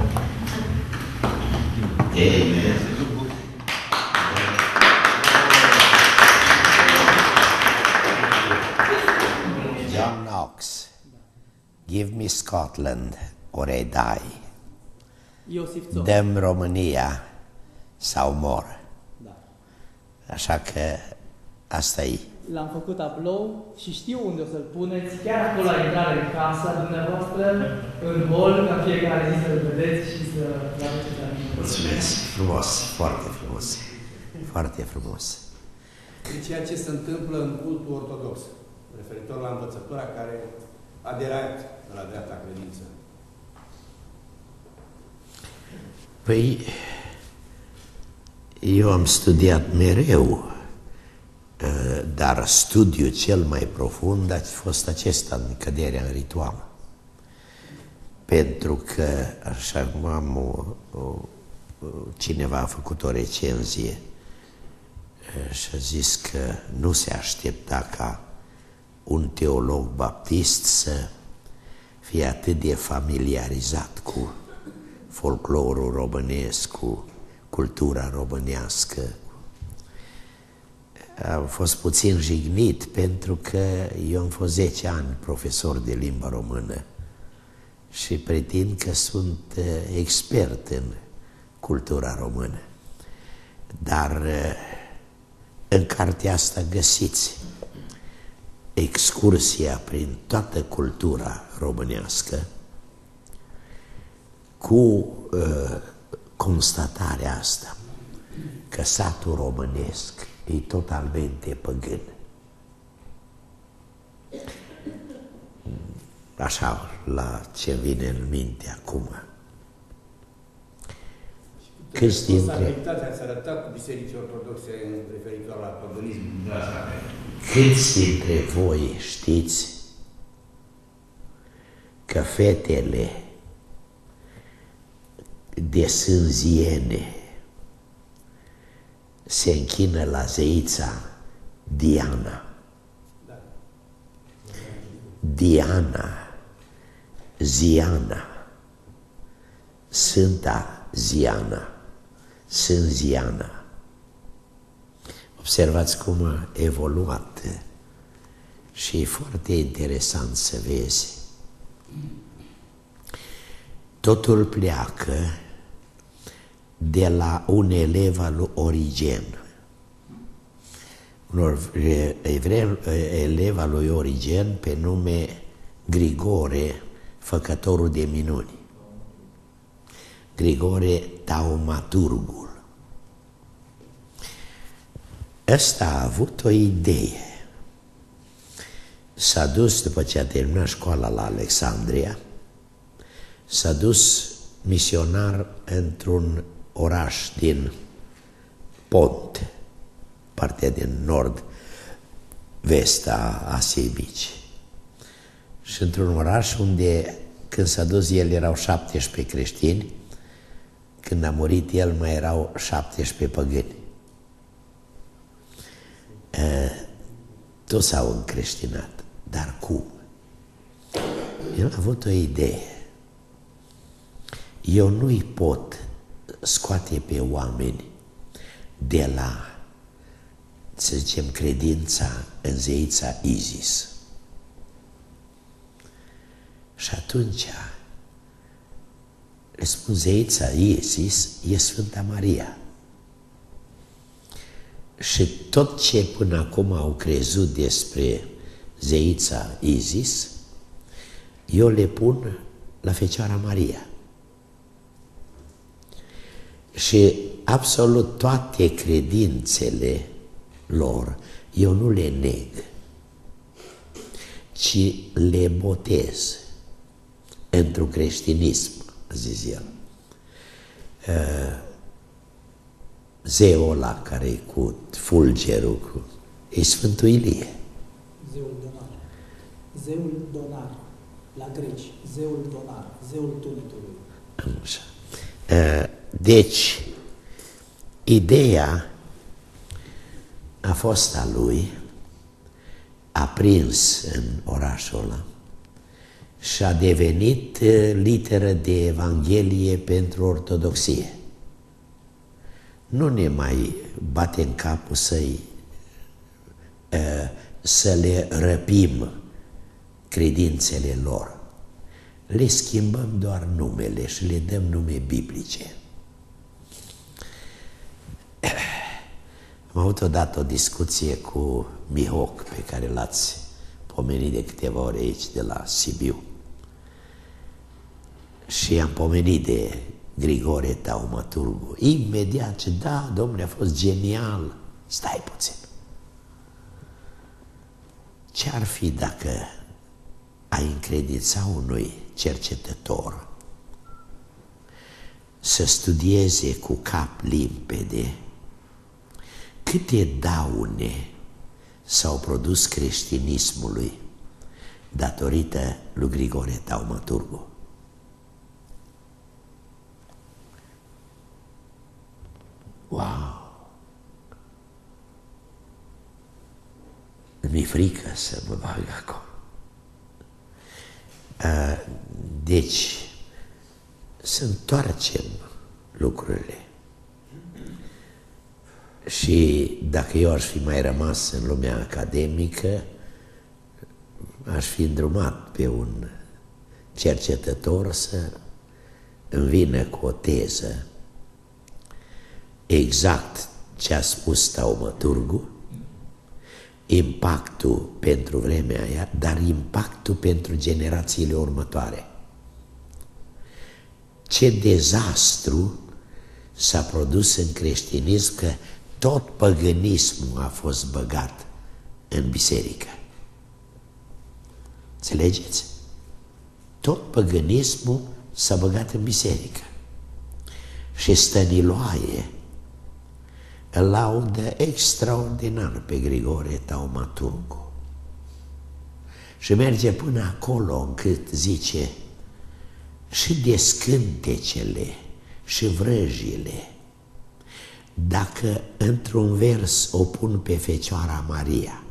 Amen. John Knox, give me Scotland or I die. Dăm România sau mor. Așa că asta e. L-am făcut tablou și știu unde o să-l puneți, chiar acolo la intrare în casa dumneavoastră, în hol, ca fiecare zi să-l vedeți și să-l aduceți la mine. Mulțumesc! Frumos, foarte frumos. Foarte frumos. De ceea ce se întâmplă în cultul ortodox, referitor la învățătura care a aderat la dreapta credință. Păi, eu am studiat mereu, dar studiul cel mai profund a fost acesta, în căderea în ritual. Pentru că, așa cum am, o, o, cineva a făcut o recenzie și a zis că nu se aștepta ca un teolog baptist să fie atât de familiarizat cu folclorul românesc, cu cultura românească. Am fost puțin jignit pentru că eu am fost zece ani profesor de limba română și pretind că sunt expert în cultura română. Dar în cartea asta găsiți excursia prin toată cultura românească cu uh, constatarea asta că satul românesc e totalmente păgân. Așa, la ce vine în minte acum. Câți dintre... Responsabilitatea ați arătat Bisericii Ortodoxe referitor la paganism. Da, Câți dintre voi știți că fetele de sânziene se închină la zeița Diana? Da. Diana, Ziana, Sfânta Ziana, Sânziana. Observați cum a evoluat și e foarte interesant să vezi. Totul pleacă de la un elev al lui Origen. Un elev al lui Origen pe nume Grigore, făcătorul de minuni. Grigore Taumaturgul. Ăsta a avut o idee. S-a dus, după ce a terminat școala la Alexandria, s-a dus misionar într-un oraș din Pont, partea din nord-vest a Asiei Mici. Și într-un oraș unde, când s-a dus el, erau șaptesprezece creștini, când a murit el, mai erau șaptesprezece păgâni. Toți s-au încreștinat. Dar cum? El a avut o idee. Eu nu-i pot scoate pe oameni de la, să zicem, credința în zeița Isis. Și atunci, le spun, zeița Isis e Sfânta Maria. Și tot ce până acum au crezut despre zeița Isis, eu le pun la Fecioara Maria. Și absolut toate credințele lor, eu nu le neg, ci le botez într-un creștinism, a zis el. Zeul ăla care e cu fulgerul, cu... e Sfântul Ilie. Zeul donar. Zeul donar. La greci. Zeul donar. Zeul tunetului. Așa. Deci, ideea a fost a lui, a prins în orașul ăla și a devenit literă de Evanghelie pentru ortodoxie. Nu ne mai bate în capul să-i, să le răpim credințele lor. Le schimbăm doar numele și le dăm nume biblice. Am avut odată o discuție cu Mihoc, pe care l-ați pomenit de câteva ori aici, de la Sibiu. Și am pomenit de Grigore Taumaturgu. Imediat ce, da, domnule, a fost genial. Stai puțin. Ce-ar fi dacă ai încredința unui cercetător să studieze cu cap limpede câte daune s-au produs creștinismului datorită lui Grigore Taumaturgu? Wow! Mi-e frică să mă bag acolo. Deci, să întoarcem lucrurile. Și dacă eu aș fi mai rămas în lumea academică, aș fi îndrumat pe un cercetător să îmi vină cu o teză exact ce a spus Taumaturgu, impactul pentru vremea aia, dar impactul pentru generațiile următoare. Ce dezastru s-a produs în creștinism, că tot păgânismul a fost băgat în biserică. Înțelegeți? Tot păgânismul s-a băgat în biserică. și Stăniloae îl laudă extraordinar pe Grigore Taumaturgu. Și merge până acolo încât zice și de scântecele și vrăjile, dacă într-un vers o pun pe Fecioara Maria,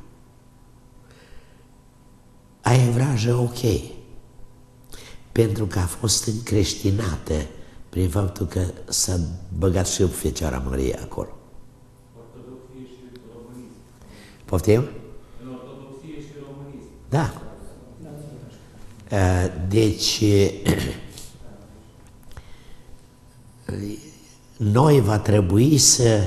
aia e vrajă ok, pentru că a fost încreștinată prin faptul că s-a băgat și Fecioara Maria acolo. Ortodoxie și românism. Poftim? În ortodoxie și românism. Da. Deci, noi va trebui să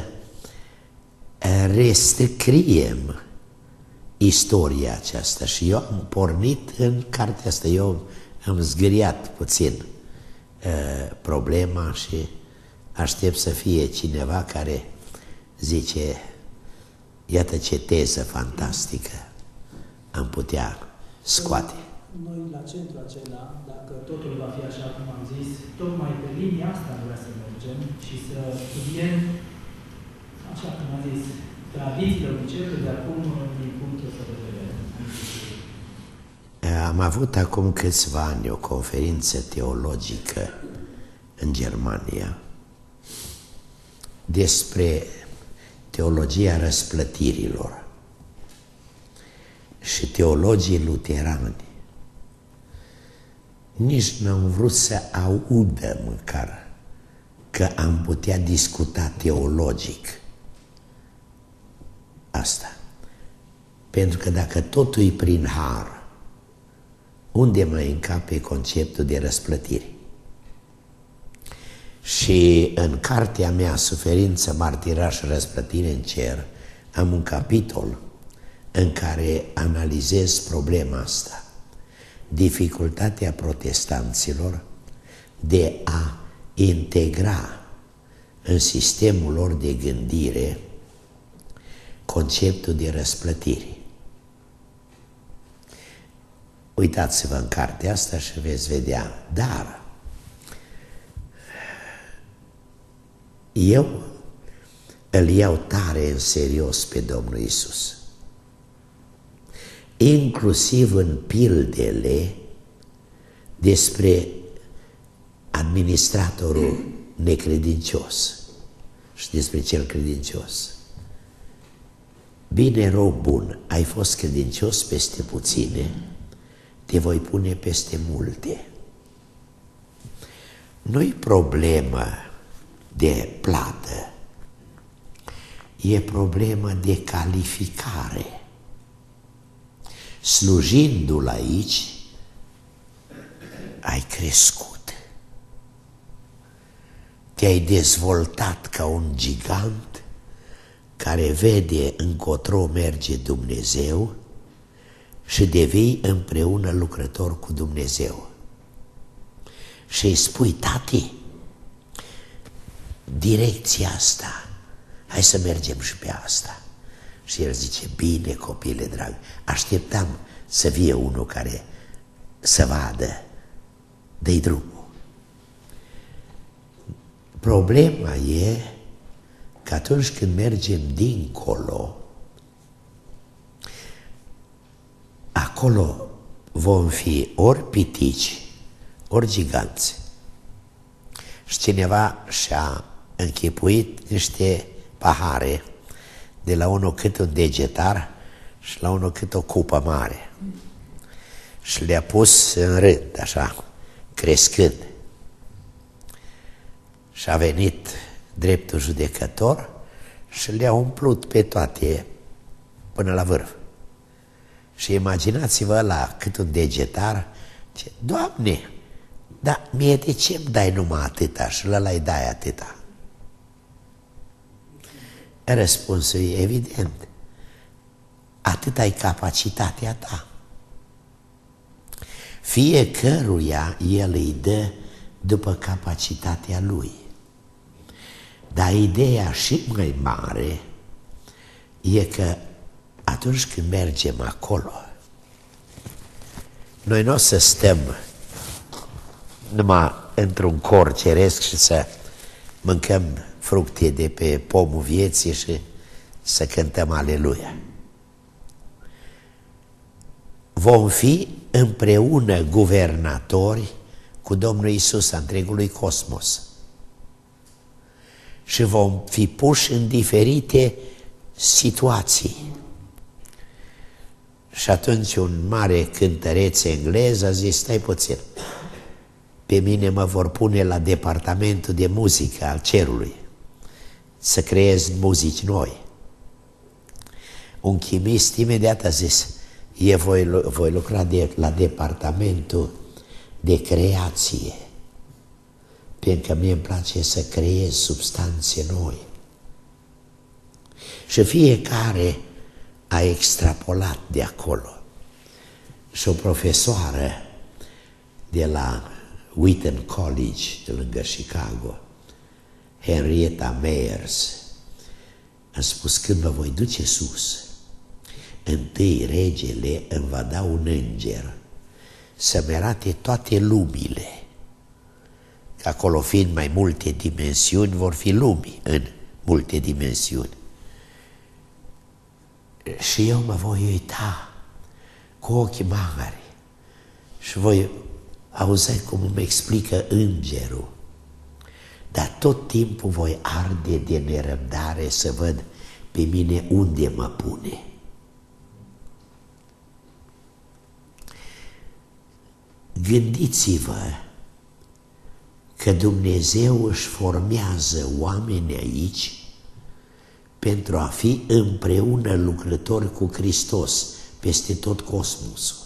rescriem istoria aceasta și eu am pornit în cartea asta, eu am zgâriat puțin problema și aștept să fie cineva care zice, iată ce teză fantastică am putea scoate. Noi, la centrul acela, dacă totul va fi așa cum am zis, tocmai pe linia asta vrea să mergem și să studiem, așa cum am zis, tradițiile obiceiurile de acum din punctul ăsta de vedere. Am avut acum câțiva ani o conferință teologică în Germania despre teologia răsplătirilor și teologii luterani nici n-am vrut să audă măcar că am putea discuta teologic asta. Pentru că dacă totul e prin har, unde mai încape conceptul de răsplătire? Și în cartea mea, Suferință, martiraj și răsplătire în cer, am un capitol în care analizez problema asta. Dificultatea protestanților de a integra în sistemul lor de gândire conceptul de răsplătire. Uitați-vă în cartea asta și veți vedea, dar eu îl iau tare în serios pe Domnul Iisus, inclusiv în pildele despre administratorul necredincios și despre cel credincios. Bine, rob bun, ai fost credincios peste puține, te voi pune peste multe. Nu-i problemă de plată, e problemă de calificare. Slujindu-l aici, ai crescut. Te-ai dezvoltat ca un gigant care vede încotro merge Dumnezeu și devii împreună lucrător cu Dumnezeu. Și îi spui, tati, direcția asta, hai să mergem și pe asta. Și el zice, bine, copile drag, așteptam să vie unul care să vadă, dă-i drumul. Problema e că atunci când mergem dincolo, acolo vom fi ori pitici, ori giganți. Și cineva și-a închipuit niște pahare, de la unul cât un degetar și la unul cât o cupă mare. Și le-a pus în rând, așa, crescând. Și a venit dreptul judecător și le-a umplut pe toate până la vârf. Și imaginați-vă ăla cât un degetar, ce, Doamne, dar mie de ce îmi dai numai atâta și ăla îi dai atâta? Răspunsul e evident. Atât-ai capacitatea ta. Fiecăruia el îi dă după capacitatea lui. Dar ideea și mai mare e că atunci când mergem acolo, noi nu o să stăm numai într-un cor ceresc și să mâncăm fructe de pe pomul vieții și să cântăm aleluia. Vom fi împreună guvernatori cu Domnul Iisus a întregului cosmos și vom fi puși în diferite situații. Și atunci un mare cântăreț englez a zis, stai puțin, pe mine mă vor pune la departamentul de muzică al cerului, să creez muzici noi. Un chimist imediat a zis, eu voi, voi lucra de, la departamentul de creație, pentru că mie îmi place să creez substanțe noi. Și fiecare a extrapolat de acolo. Și o profesoară de la Wheaton College, de lângă Chicago, Henrietta Meyers, a spus, când vă voi duce sus, întâi regele îmi va da un înger să-mi arate toate lumile, că acolo fiind mai multe dimensiuni, vor fi lumi în multe dimensiuni. Și eu mă voi uita cu ochi mari și voi auzi cum îmi explică îngerul, dar tot timpul voi arde de nerăbdare să văd pe mine unde mă pune. Gândiți-vă că Dumnezeu își formează oameni aici pentru a fi împreună lucrători cu Hristos peste tot cosmosul.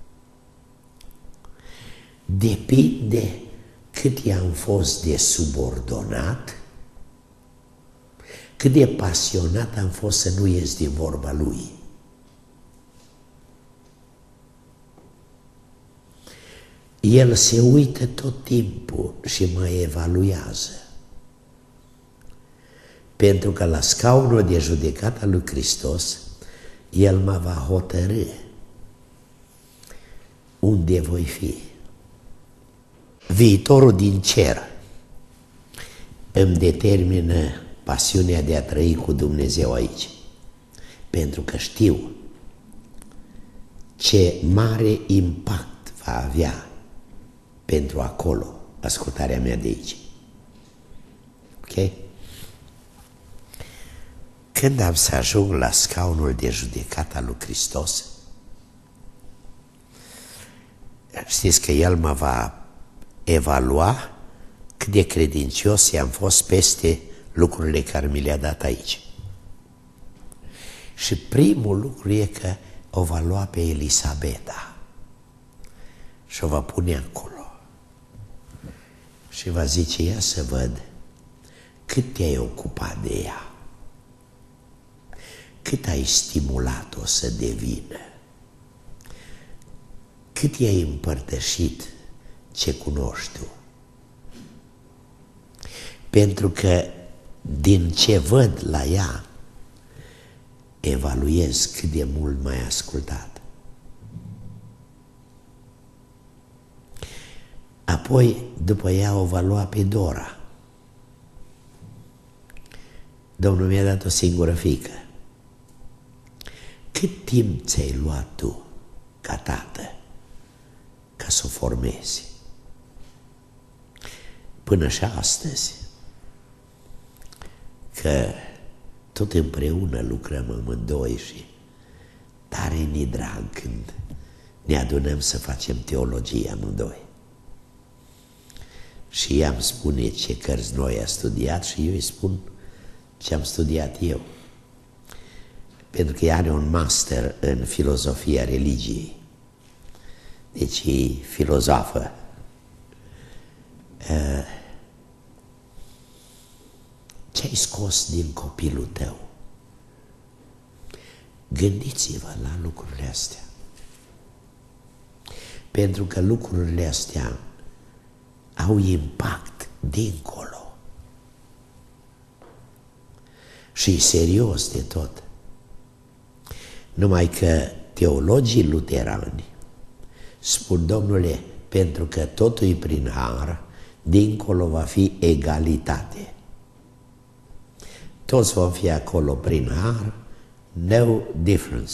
Depinde cât i-am fost de subordonat, cât de pasionat am fost să nu ies din vorba Lui. El se uită tot timpul și mă evaluează. Pentru că la scaunul de judecată al lui Hristos, El mă va hotărî unde voi fi. Viitorul din cer îmi determină pasiunea de a trăi cu Dumnezeu aici. Pentru că știu ce mare impact va avea pentru acolo ascultarea mea de aici. Ok? Când am să ajung la scaunul de judecată al lui Hristos, știți că El mă va evalua cât de credincios i-am fost peste lucrurile care mi le-a dat aici. Și primul lucru e că o va lua pe Elisabeta și o va pune acolo. Și va zice, ia să văd cât te-ai ocupat de ea, cât ai stimulat-o să devină, cât i-ai împărtășit ce cunoști tu. Pentru că din ce văd la ea, evaluez cât de mult m-ai ascultat. Apoi, după ea, o va lua pe Dora. Domnul mi-a dat o singură fiică. Cât timp ți-ai luat tu, ca tată, ca să o formezi? Până și astăzi, că tot împreună lucrăm amândoi și tare ni drag când ne adunăm să facem teologie amândoi. Și ea îmi spune ce cărți noi a studiat și eu îi spun ce am studiat eu. Pentru că ea are un master în filozofia religiei. Deci e filozofă. Ce-ai scos din copilul tău? Gândiți-vă la lucrurile astea. Pentru că lucrurile astea au impact dincolo. Și serios de tot. Numai că teologii luterani spun, domnule, pentru că totul e prin har, dincolo va fi egalitate. toți vom fi acolo prin har, no difference.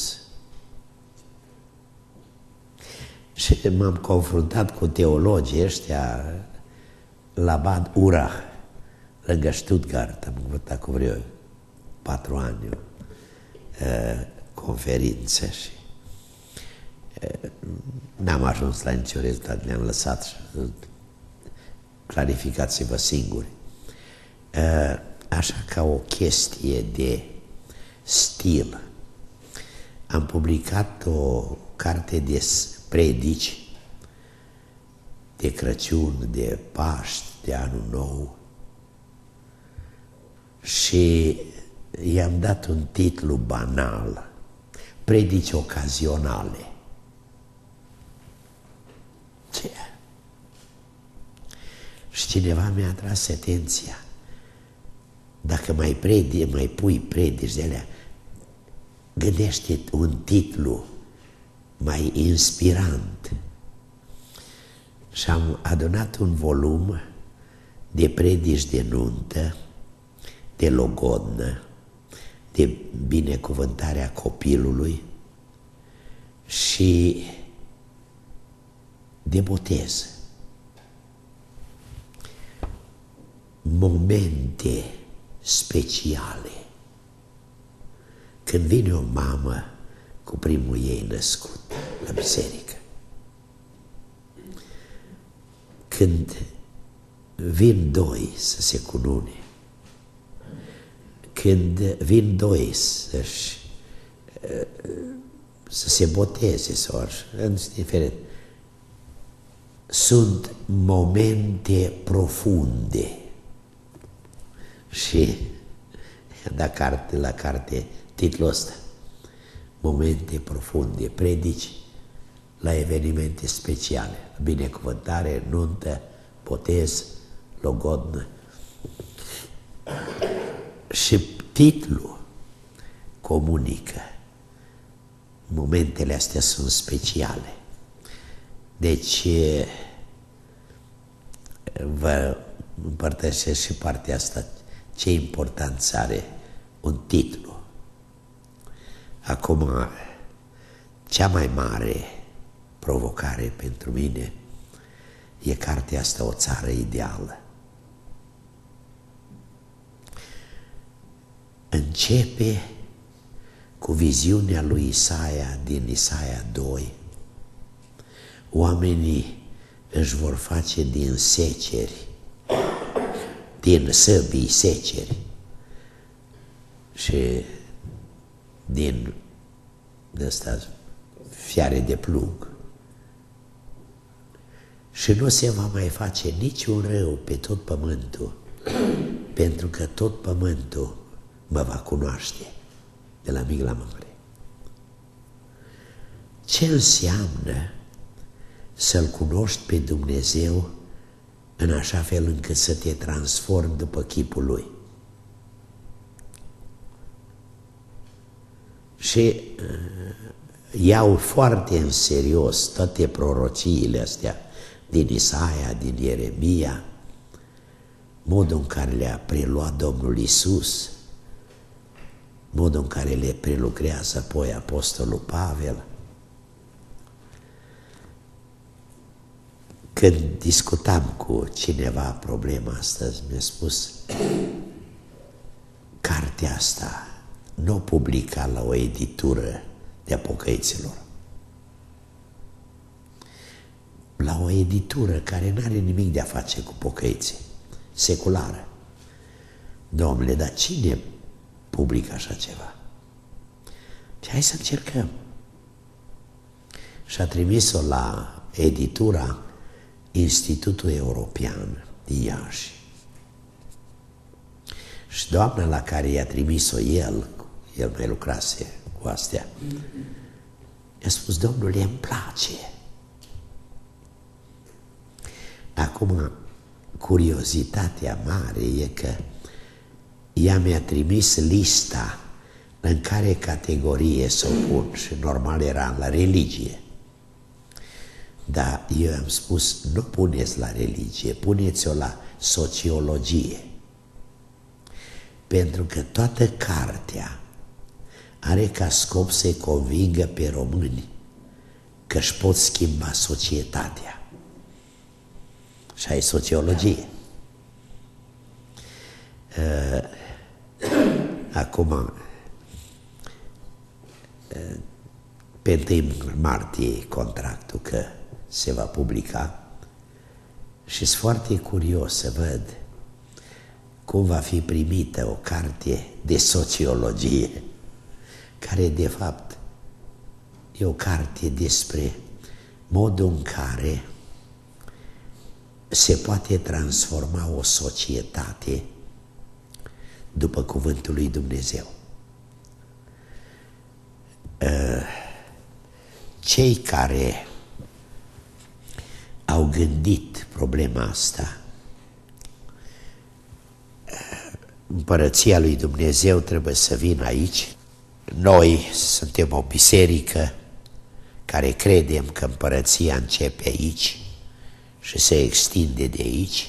Și m-am confruntat cu teologii ăștia la Bad Urach, lângă Stuttgart, am învățat cu vreo patru ani uh, conferință și uh, n-am ajuns la niciun rezultat, le-am lăsat și clarificați-vă singuri. Uh, așa ca o chestie de stil, am publicat o carte de predici de Crăciun, de Paști, de Anul Nou și i-am dat un titlu banal, predici ocazionale. Ce? Și cineva mi-a atras atenția. Dacă mai, predi, mai pui predici de alea, gândește un titlu mai inspirant. Și am adunat un volum de predici de nuntă, de logodnă, de binecuvântarea copilului și de botez. Momente speciale. Când vine o mamă cu primul ei născut la biserică, când vin doi să se cunune, când vin doi să-și, să se boteze sau indiferent, sunt momente profunde. Și i-am dat carte, la carte titlul ăsta, momente profunde, predici la evenimente speciale, binecuvântare, nuntă, botez, logodnă. Și titlul comunică, momentele astea sunt speciale. Deci vă împărtășesc și partea asta, ce importanță are un titlu. Acum, cea mai mare provocare pentru mine e cartea asta, O țară ideală. Începe cu viziunea lui Isaia din Isaia doi. Oamenii își vor face din seceri, din săbii seceri și din ăsta, fiare de plug. Și nu se va mai face niciun rău pe tot pământul, pentru că tot pământul mă va cunoaște de la mic la mare. Ce înseamnă să-L cunoști pe Dumnezeu în așa fel încât să te transformi după chipul Lui? Și uh, iau foarte în serios toate prorociile astea din Isaia, din Ieremia, modul în care le-a preluat Domnul Iisus, modul în care le prelucrează apoi Apostolul Pavel. Când discutam cu cineva problema asta, mi-a spus, cartea asta nu o publica la o editură de-a pocăiților, la o editură care nu are nimic de a face cu pocăiții, seculară. Domnule, dar cine publică așa ceva? Și hai să încercăm. Și a trimis-o la editura Institutul European din Iași. Și doamna la care i-a trimis-o el, el mai lucrase cu astea, i-a spus, domnule, îmi place. Acum, curiozitatea mare e că ea mi-a trimis lista în care categorie să o pun și normal era la religie. Dar eu am spus, nu puneți la religie, puneți-o la sociologie. Pentru că toată cartea are ca scop să-i convingă pe români că își pot schimba societatea. Și ai sociologie. Acum, pe întâi martie contractul că se va publica și sunt foarte curios să văd cum va fi primită o carte de sociologie, care de fapt e o carte despre modul în care se poate transforma o societate după cuvântul lui Dumnezeu. Cei care au gândit problema asta, împărăția lui Dumnezeu trebuie să vină aici. Noi suntem o biserică care credem că împărăția începe aici și se extinde de aici.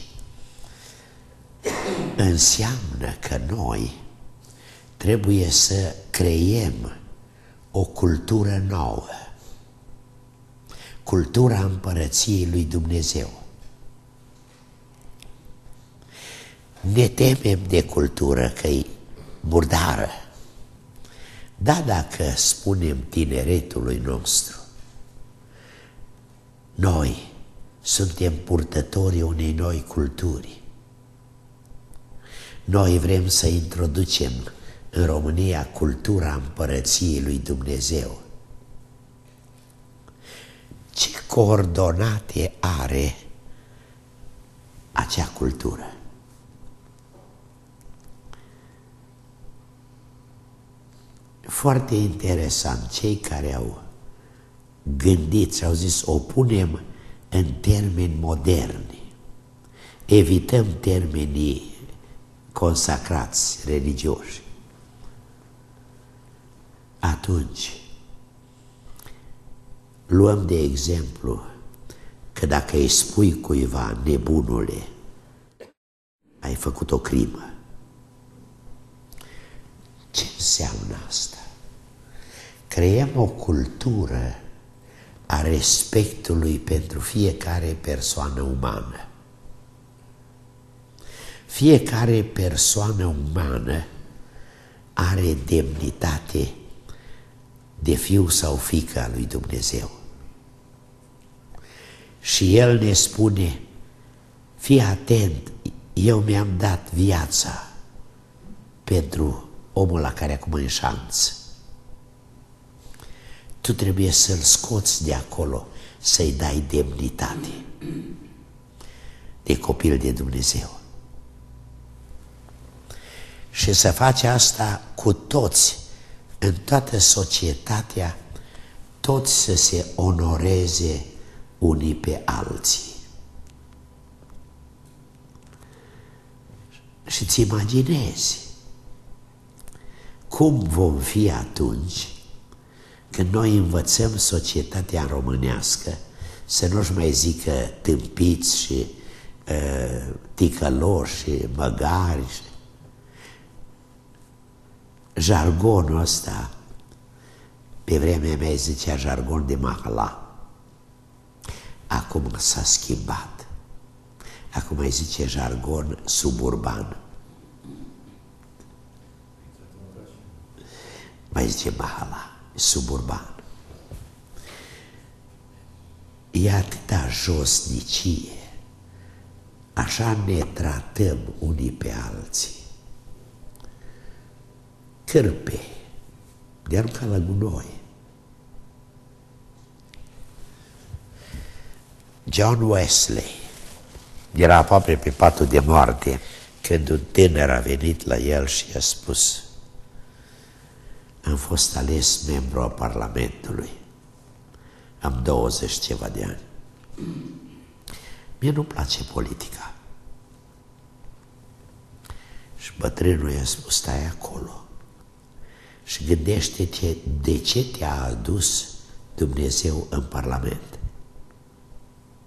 Înseamnă că noi trebuie să creiem o cultură nouă, cultura împărăției lui Dumnezeu. Ne temem de cultură că e murdară. Da, dacă spunem tineretului nostru, noi suntem purtătorii unei noi culturi. Noi vrem să introducem în România cultura împărăției lui Dumnezeu. Ce coordonate are acea cultură? Foarte interesant, cei care au gândit și au zis o punem în termeni moderni, evităm termenii consacrați, religioși. Atunci, luăm de exemplu că dacă îi spui cuiva nebunule, ai făcut o crimă. Ce înseamnă asta? Creăm o cultură a respectului pentru fiecare persoană umană. Fiecare persoană umană are demnitate de fiu sau fiică a lui Dumnezeu. Și El ne spune, fii atent, eu mi-am dat viața pentru omul la care acum în șanț. Tu trebuie să-l scoți de acolo, să-i dai demnitate de copil de Dumnezeu. Și să faci asta cu toți, în toată societatea, toți să se onoreze unii pe alții. Și îți imaginezi cum vom fi atunci când noi învățăm societatea românească să nu-și mai zică tâmpiți și uh, ticăloși și măgari. Și jargonul ăsta, pe vremea mea zicea jargon de mahala. Acum s-a schimbat. Acum îi zice jargon suburban. Mai zice mahala, suburban. E atâta josnicie. Așa ne tratăm unii pe alții. Cârpe, de arunca la gunoi. John Wesley era aproape pe patul de moarte când un tânăr a venit la el și i-a spus: am fost ales membru al Parlamentului, am douăzeci ceva de ani. Mie nu-mi place politica. Și bătrânul i-a spus: stai acolo și gândește-te de ce te-a adus Dumnezeu în Parlament.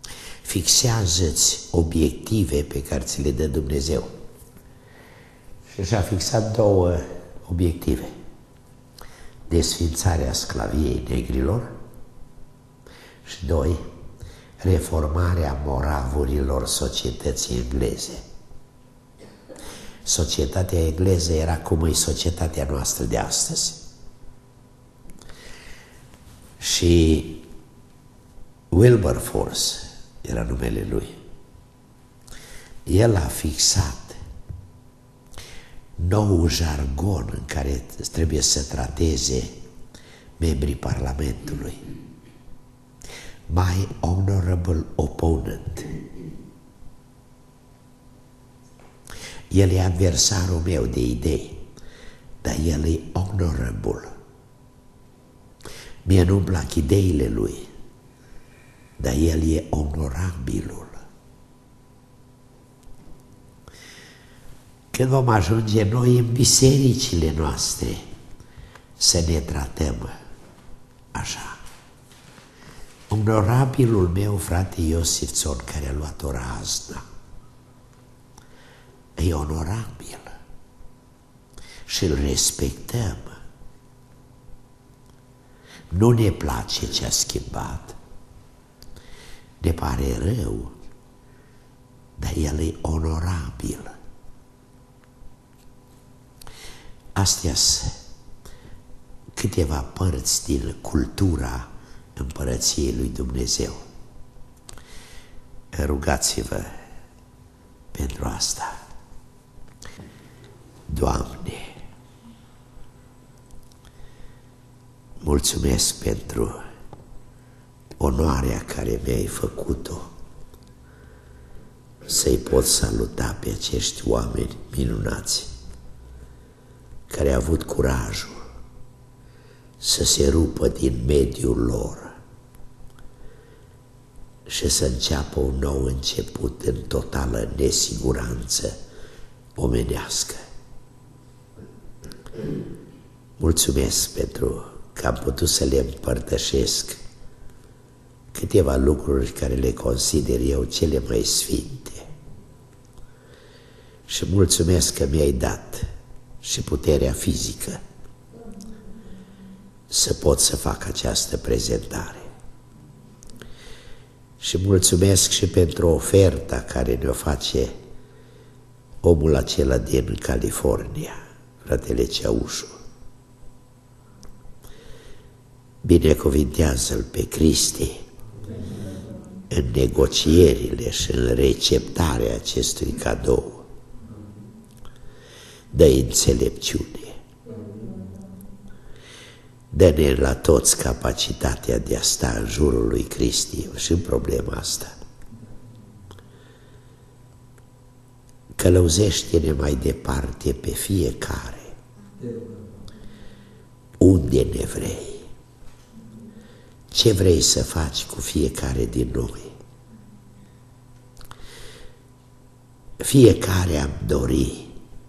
Fixează-ți obiective pe care ți le dă Dumnezeu. Și și-a fixat două obiective. Desfințarea sclaviei negrilor și doi, reformarea moravurilor societății engleze. Societatea engleză era cum e societatea noastră de astăzi. Și Wilberforce era numele lui. El a fixat nou jargon în care trebuie să trateze membrii Parlamentului. My honorable opponent. El e adversarul meu de idei, dar el e honorable. Mie nu-mi plac ideile lui, dar el e onorabilul. Când vom ajunge noi în bisericile noastre să ne tratăm așa. Onorabilul meu, frate Iosifțon, care a luat o razna, e onorabil și îl respectăm. Nu ne place ce a schimbat, ne pare rău, dar el e onorabil. Astea sunt câteva părți din cultura Împărăției lui Dumnezeu. Rugați-vă pentru asta. Doamne, mulțumesc pentru onoarea care mi-ai făcut-o să-i pot saluta pe acești oameni minunați care au avut curajul să se rupă din mediul lor și să înceapă un nou început în totală nesiguranță omenească. Mulțumesc pentru că am putut să le împărtășesc câteva lucruri care le consider eu cele mai sfinte. Și mulțumesc că mi-ai dat și puterea fizică să pot să fac această prezentare. Și mulțumesc și pentru oferta care ne-o face omul acela din California, fratele Ceaușu. Binecuvintează-l pe Cristi în negocierile și în receptarea acestui cadou. Dă-i înțelepciune. Dă-ne la toți capacitatea de a sta în jurul lui Cristi și în problema asta. Călăuzește-ne mai departe pe fiecare, unde ne vrei, ce vrei să faci cu fiecare din noi. Fiecare am dori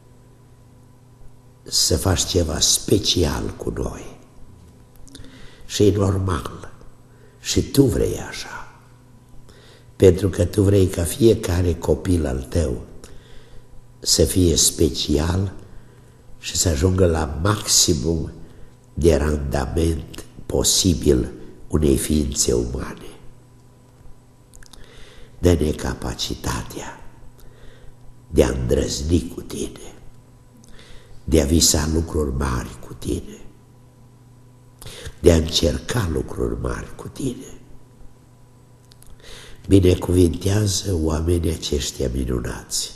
să faci ceva special cu noi. Și e normal. Și tu vrei așa. Pentru că tu vrei ca fiecare copil al tău să fie special și să ajungă la maximum de randament posibil unei ființe umane. Dă-ne capacitatea de a îndrăzni cu tine, de a visa lucruri mari cu tine, de a încerca lucruri mari cu tine. Binecuvintează oamenii aceștia minunați.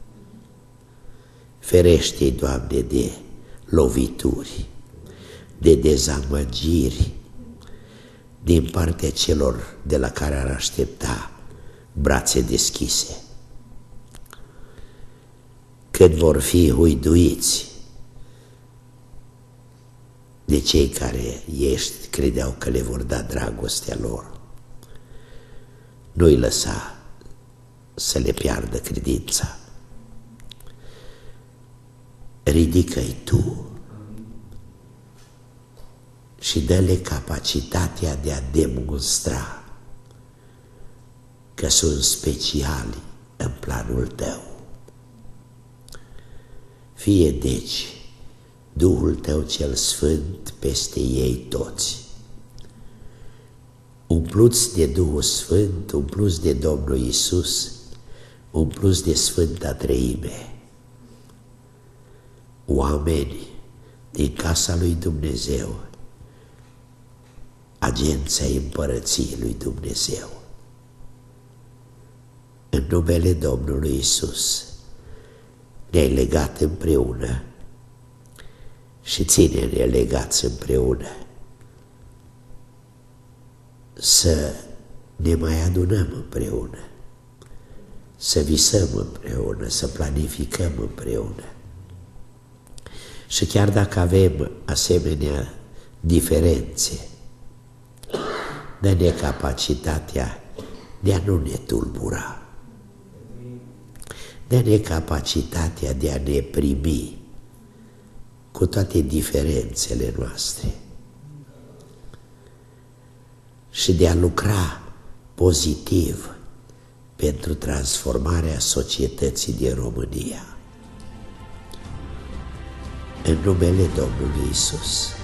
Ferește-i, Doamne, de lovituri, de dezamăgiri din partea celor de la care ar aștepta brațe deschise. Când vor fi huiduiți de cei care ești credeau că le vor da dragostea lor, nu-i lăsa să le piardă credința. Ridică-i tu și dă-le capacitatea de a demonstra că sunt speciali în planul tău. Fie deci Duhul Tău cel Sfânt peste ei toți, umpluți de Duhul Sfânt, umpluți de Domnul Iisus, umpluți de Sfânta Treime, oameni din casa lui Dumnezeu, agenții ai Împărăției lui Dumnezeu. În numele Domnului Iisus ne-ai legat împreună și ține-ne legați împreună să ne mai adunăm împreună, să visăm împreună, să planificăm împreună. Și chiar dacă avem asemenea diferențe, dă-ne capacitatea de a nu ne tulbura, dă-ne capacitatea de a ne primi cu toate diferențele noastre și de a lucra pozitiv pentru transformarea societății din România. În numele Domnului Iisus.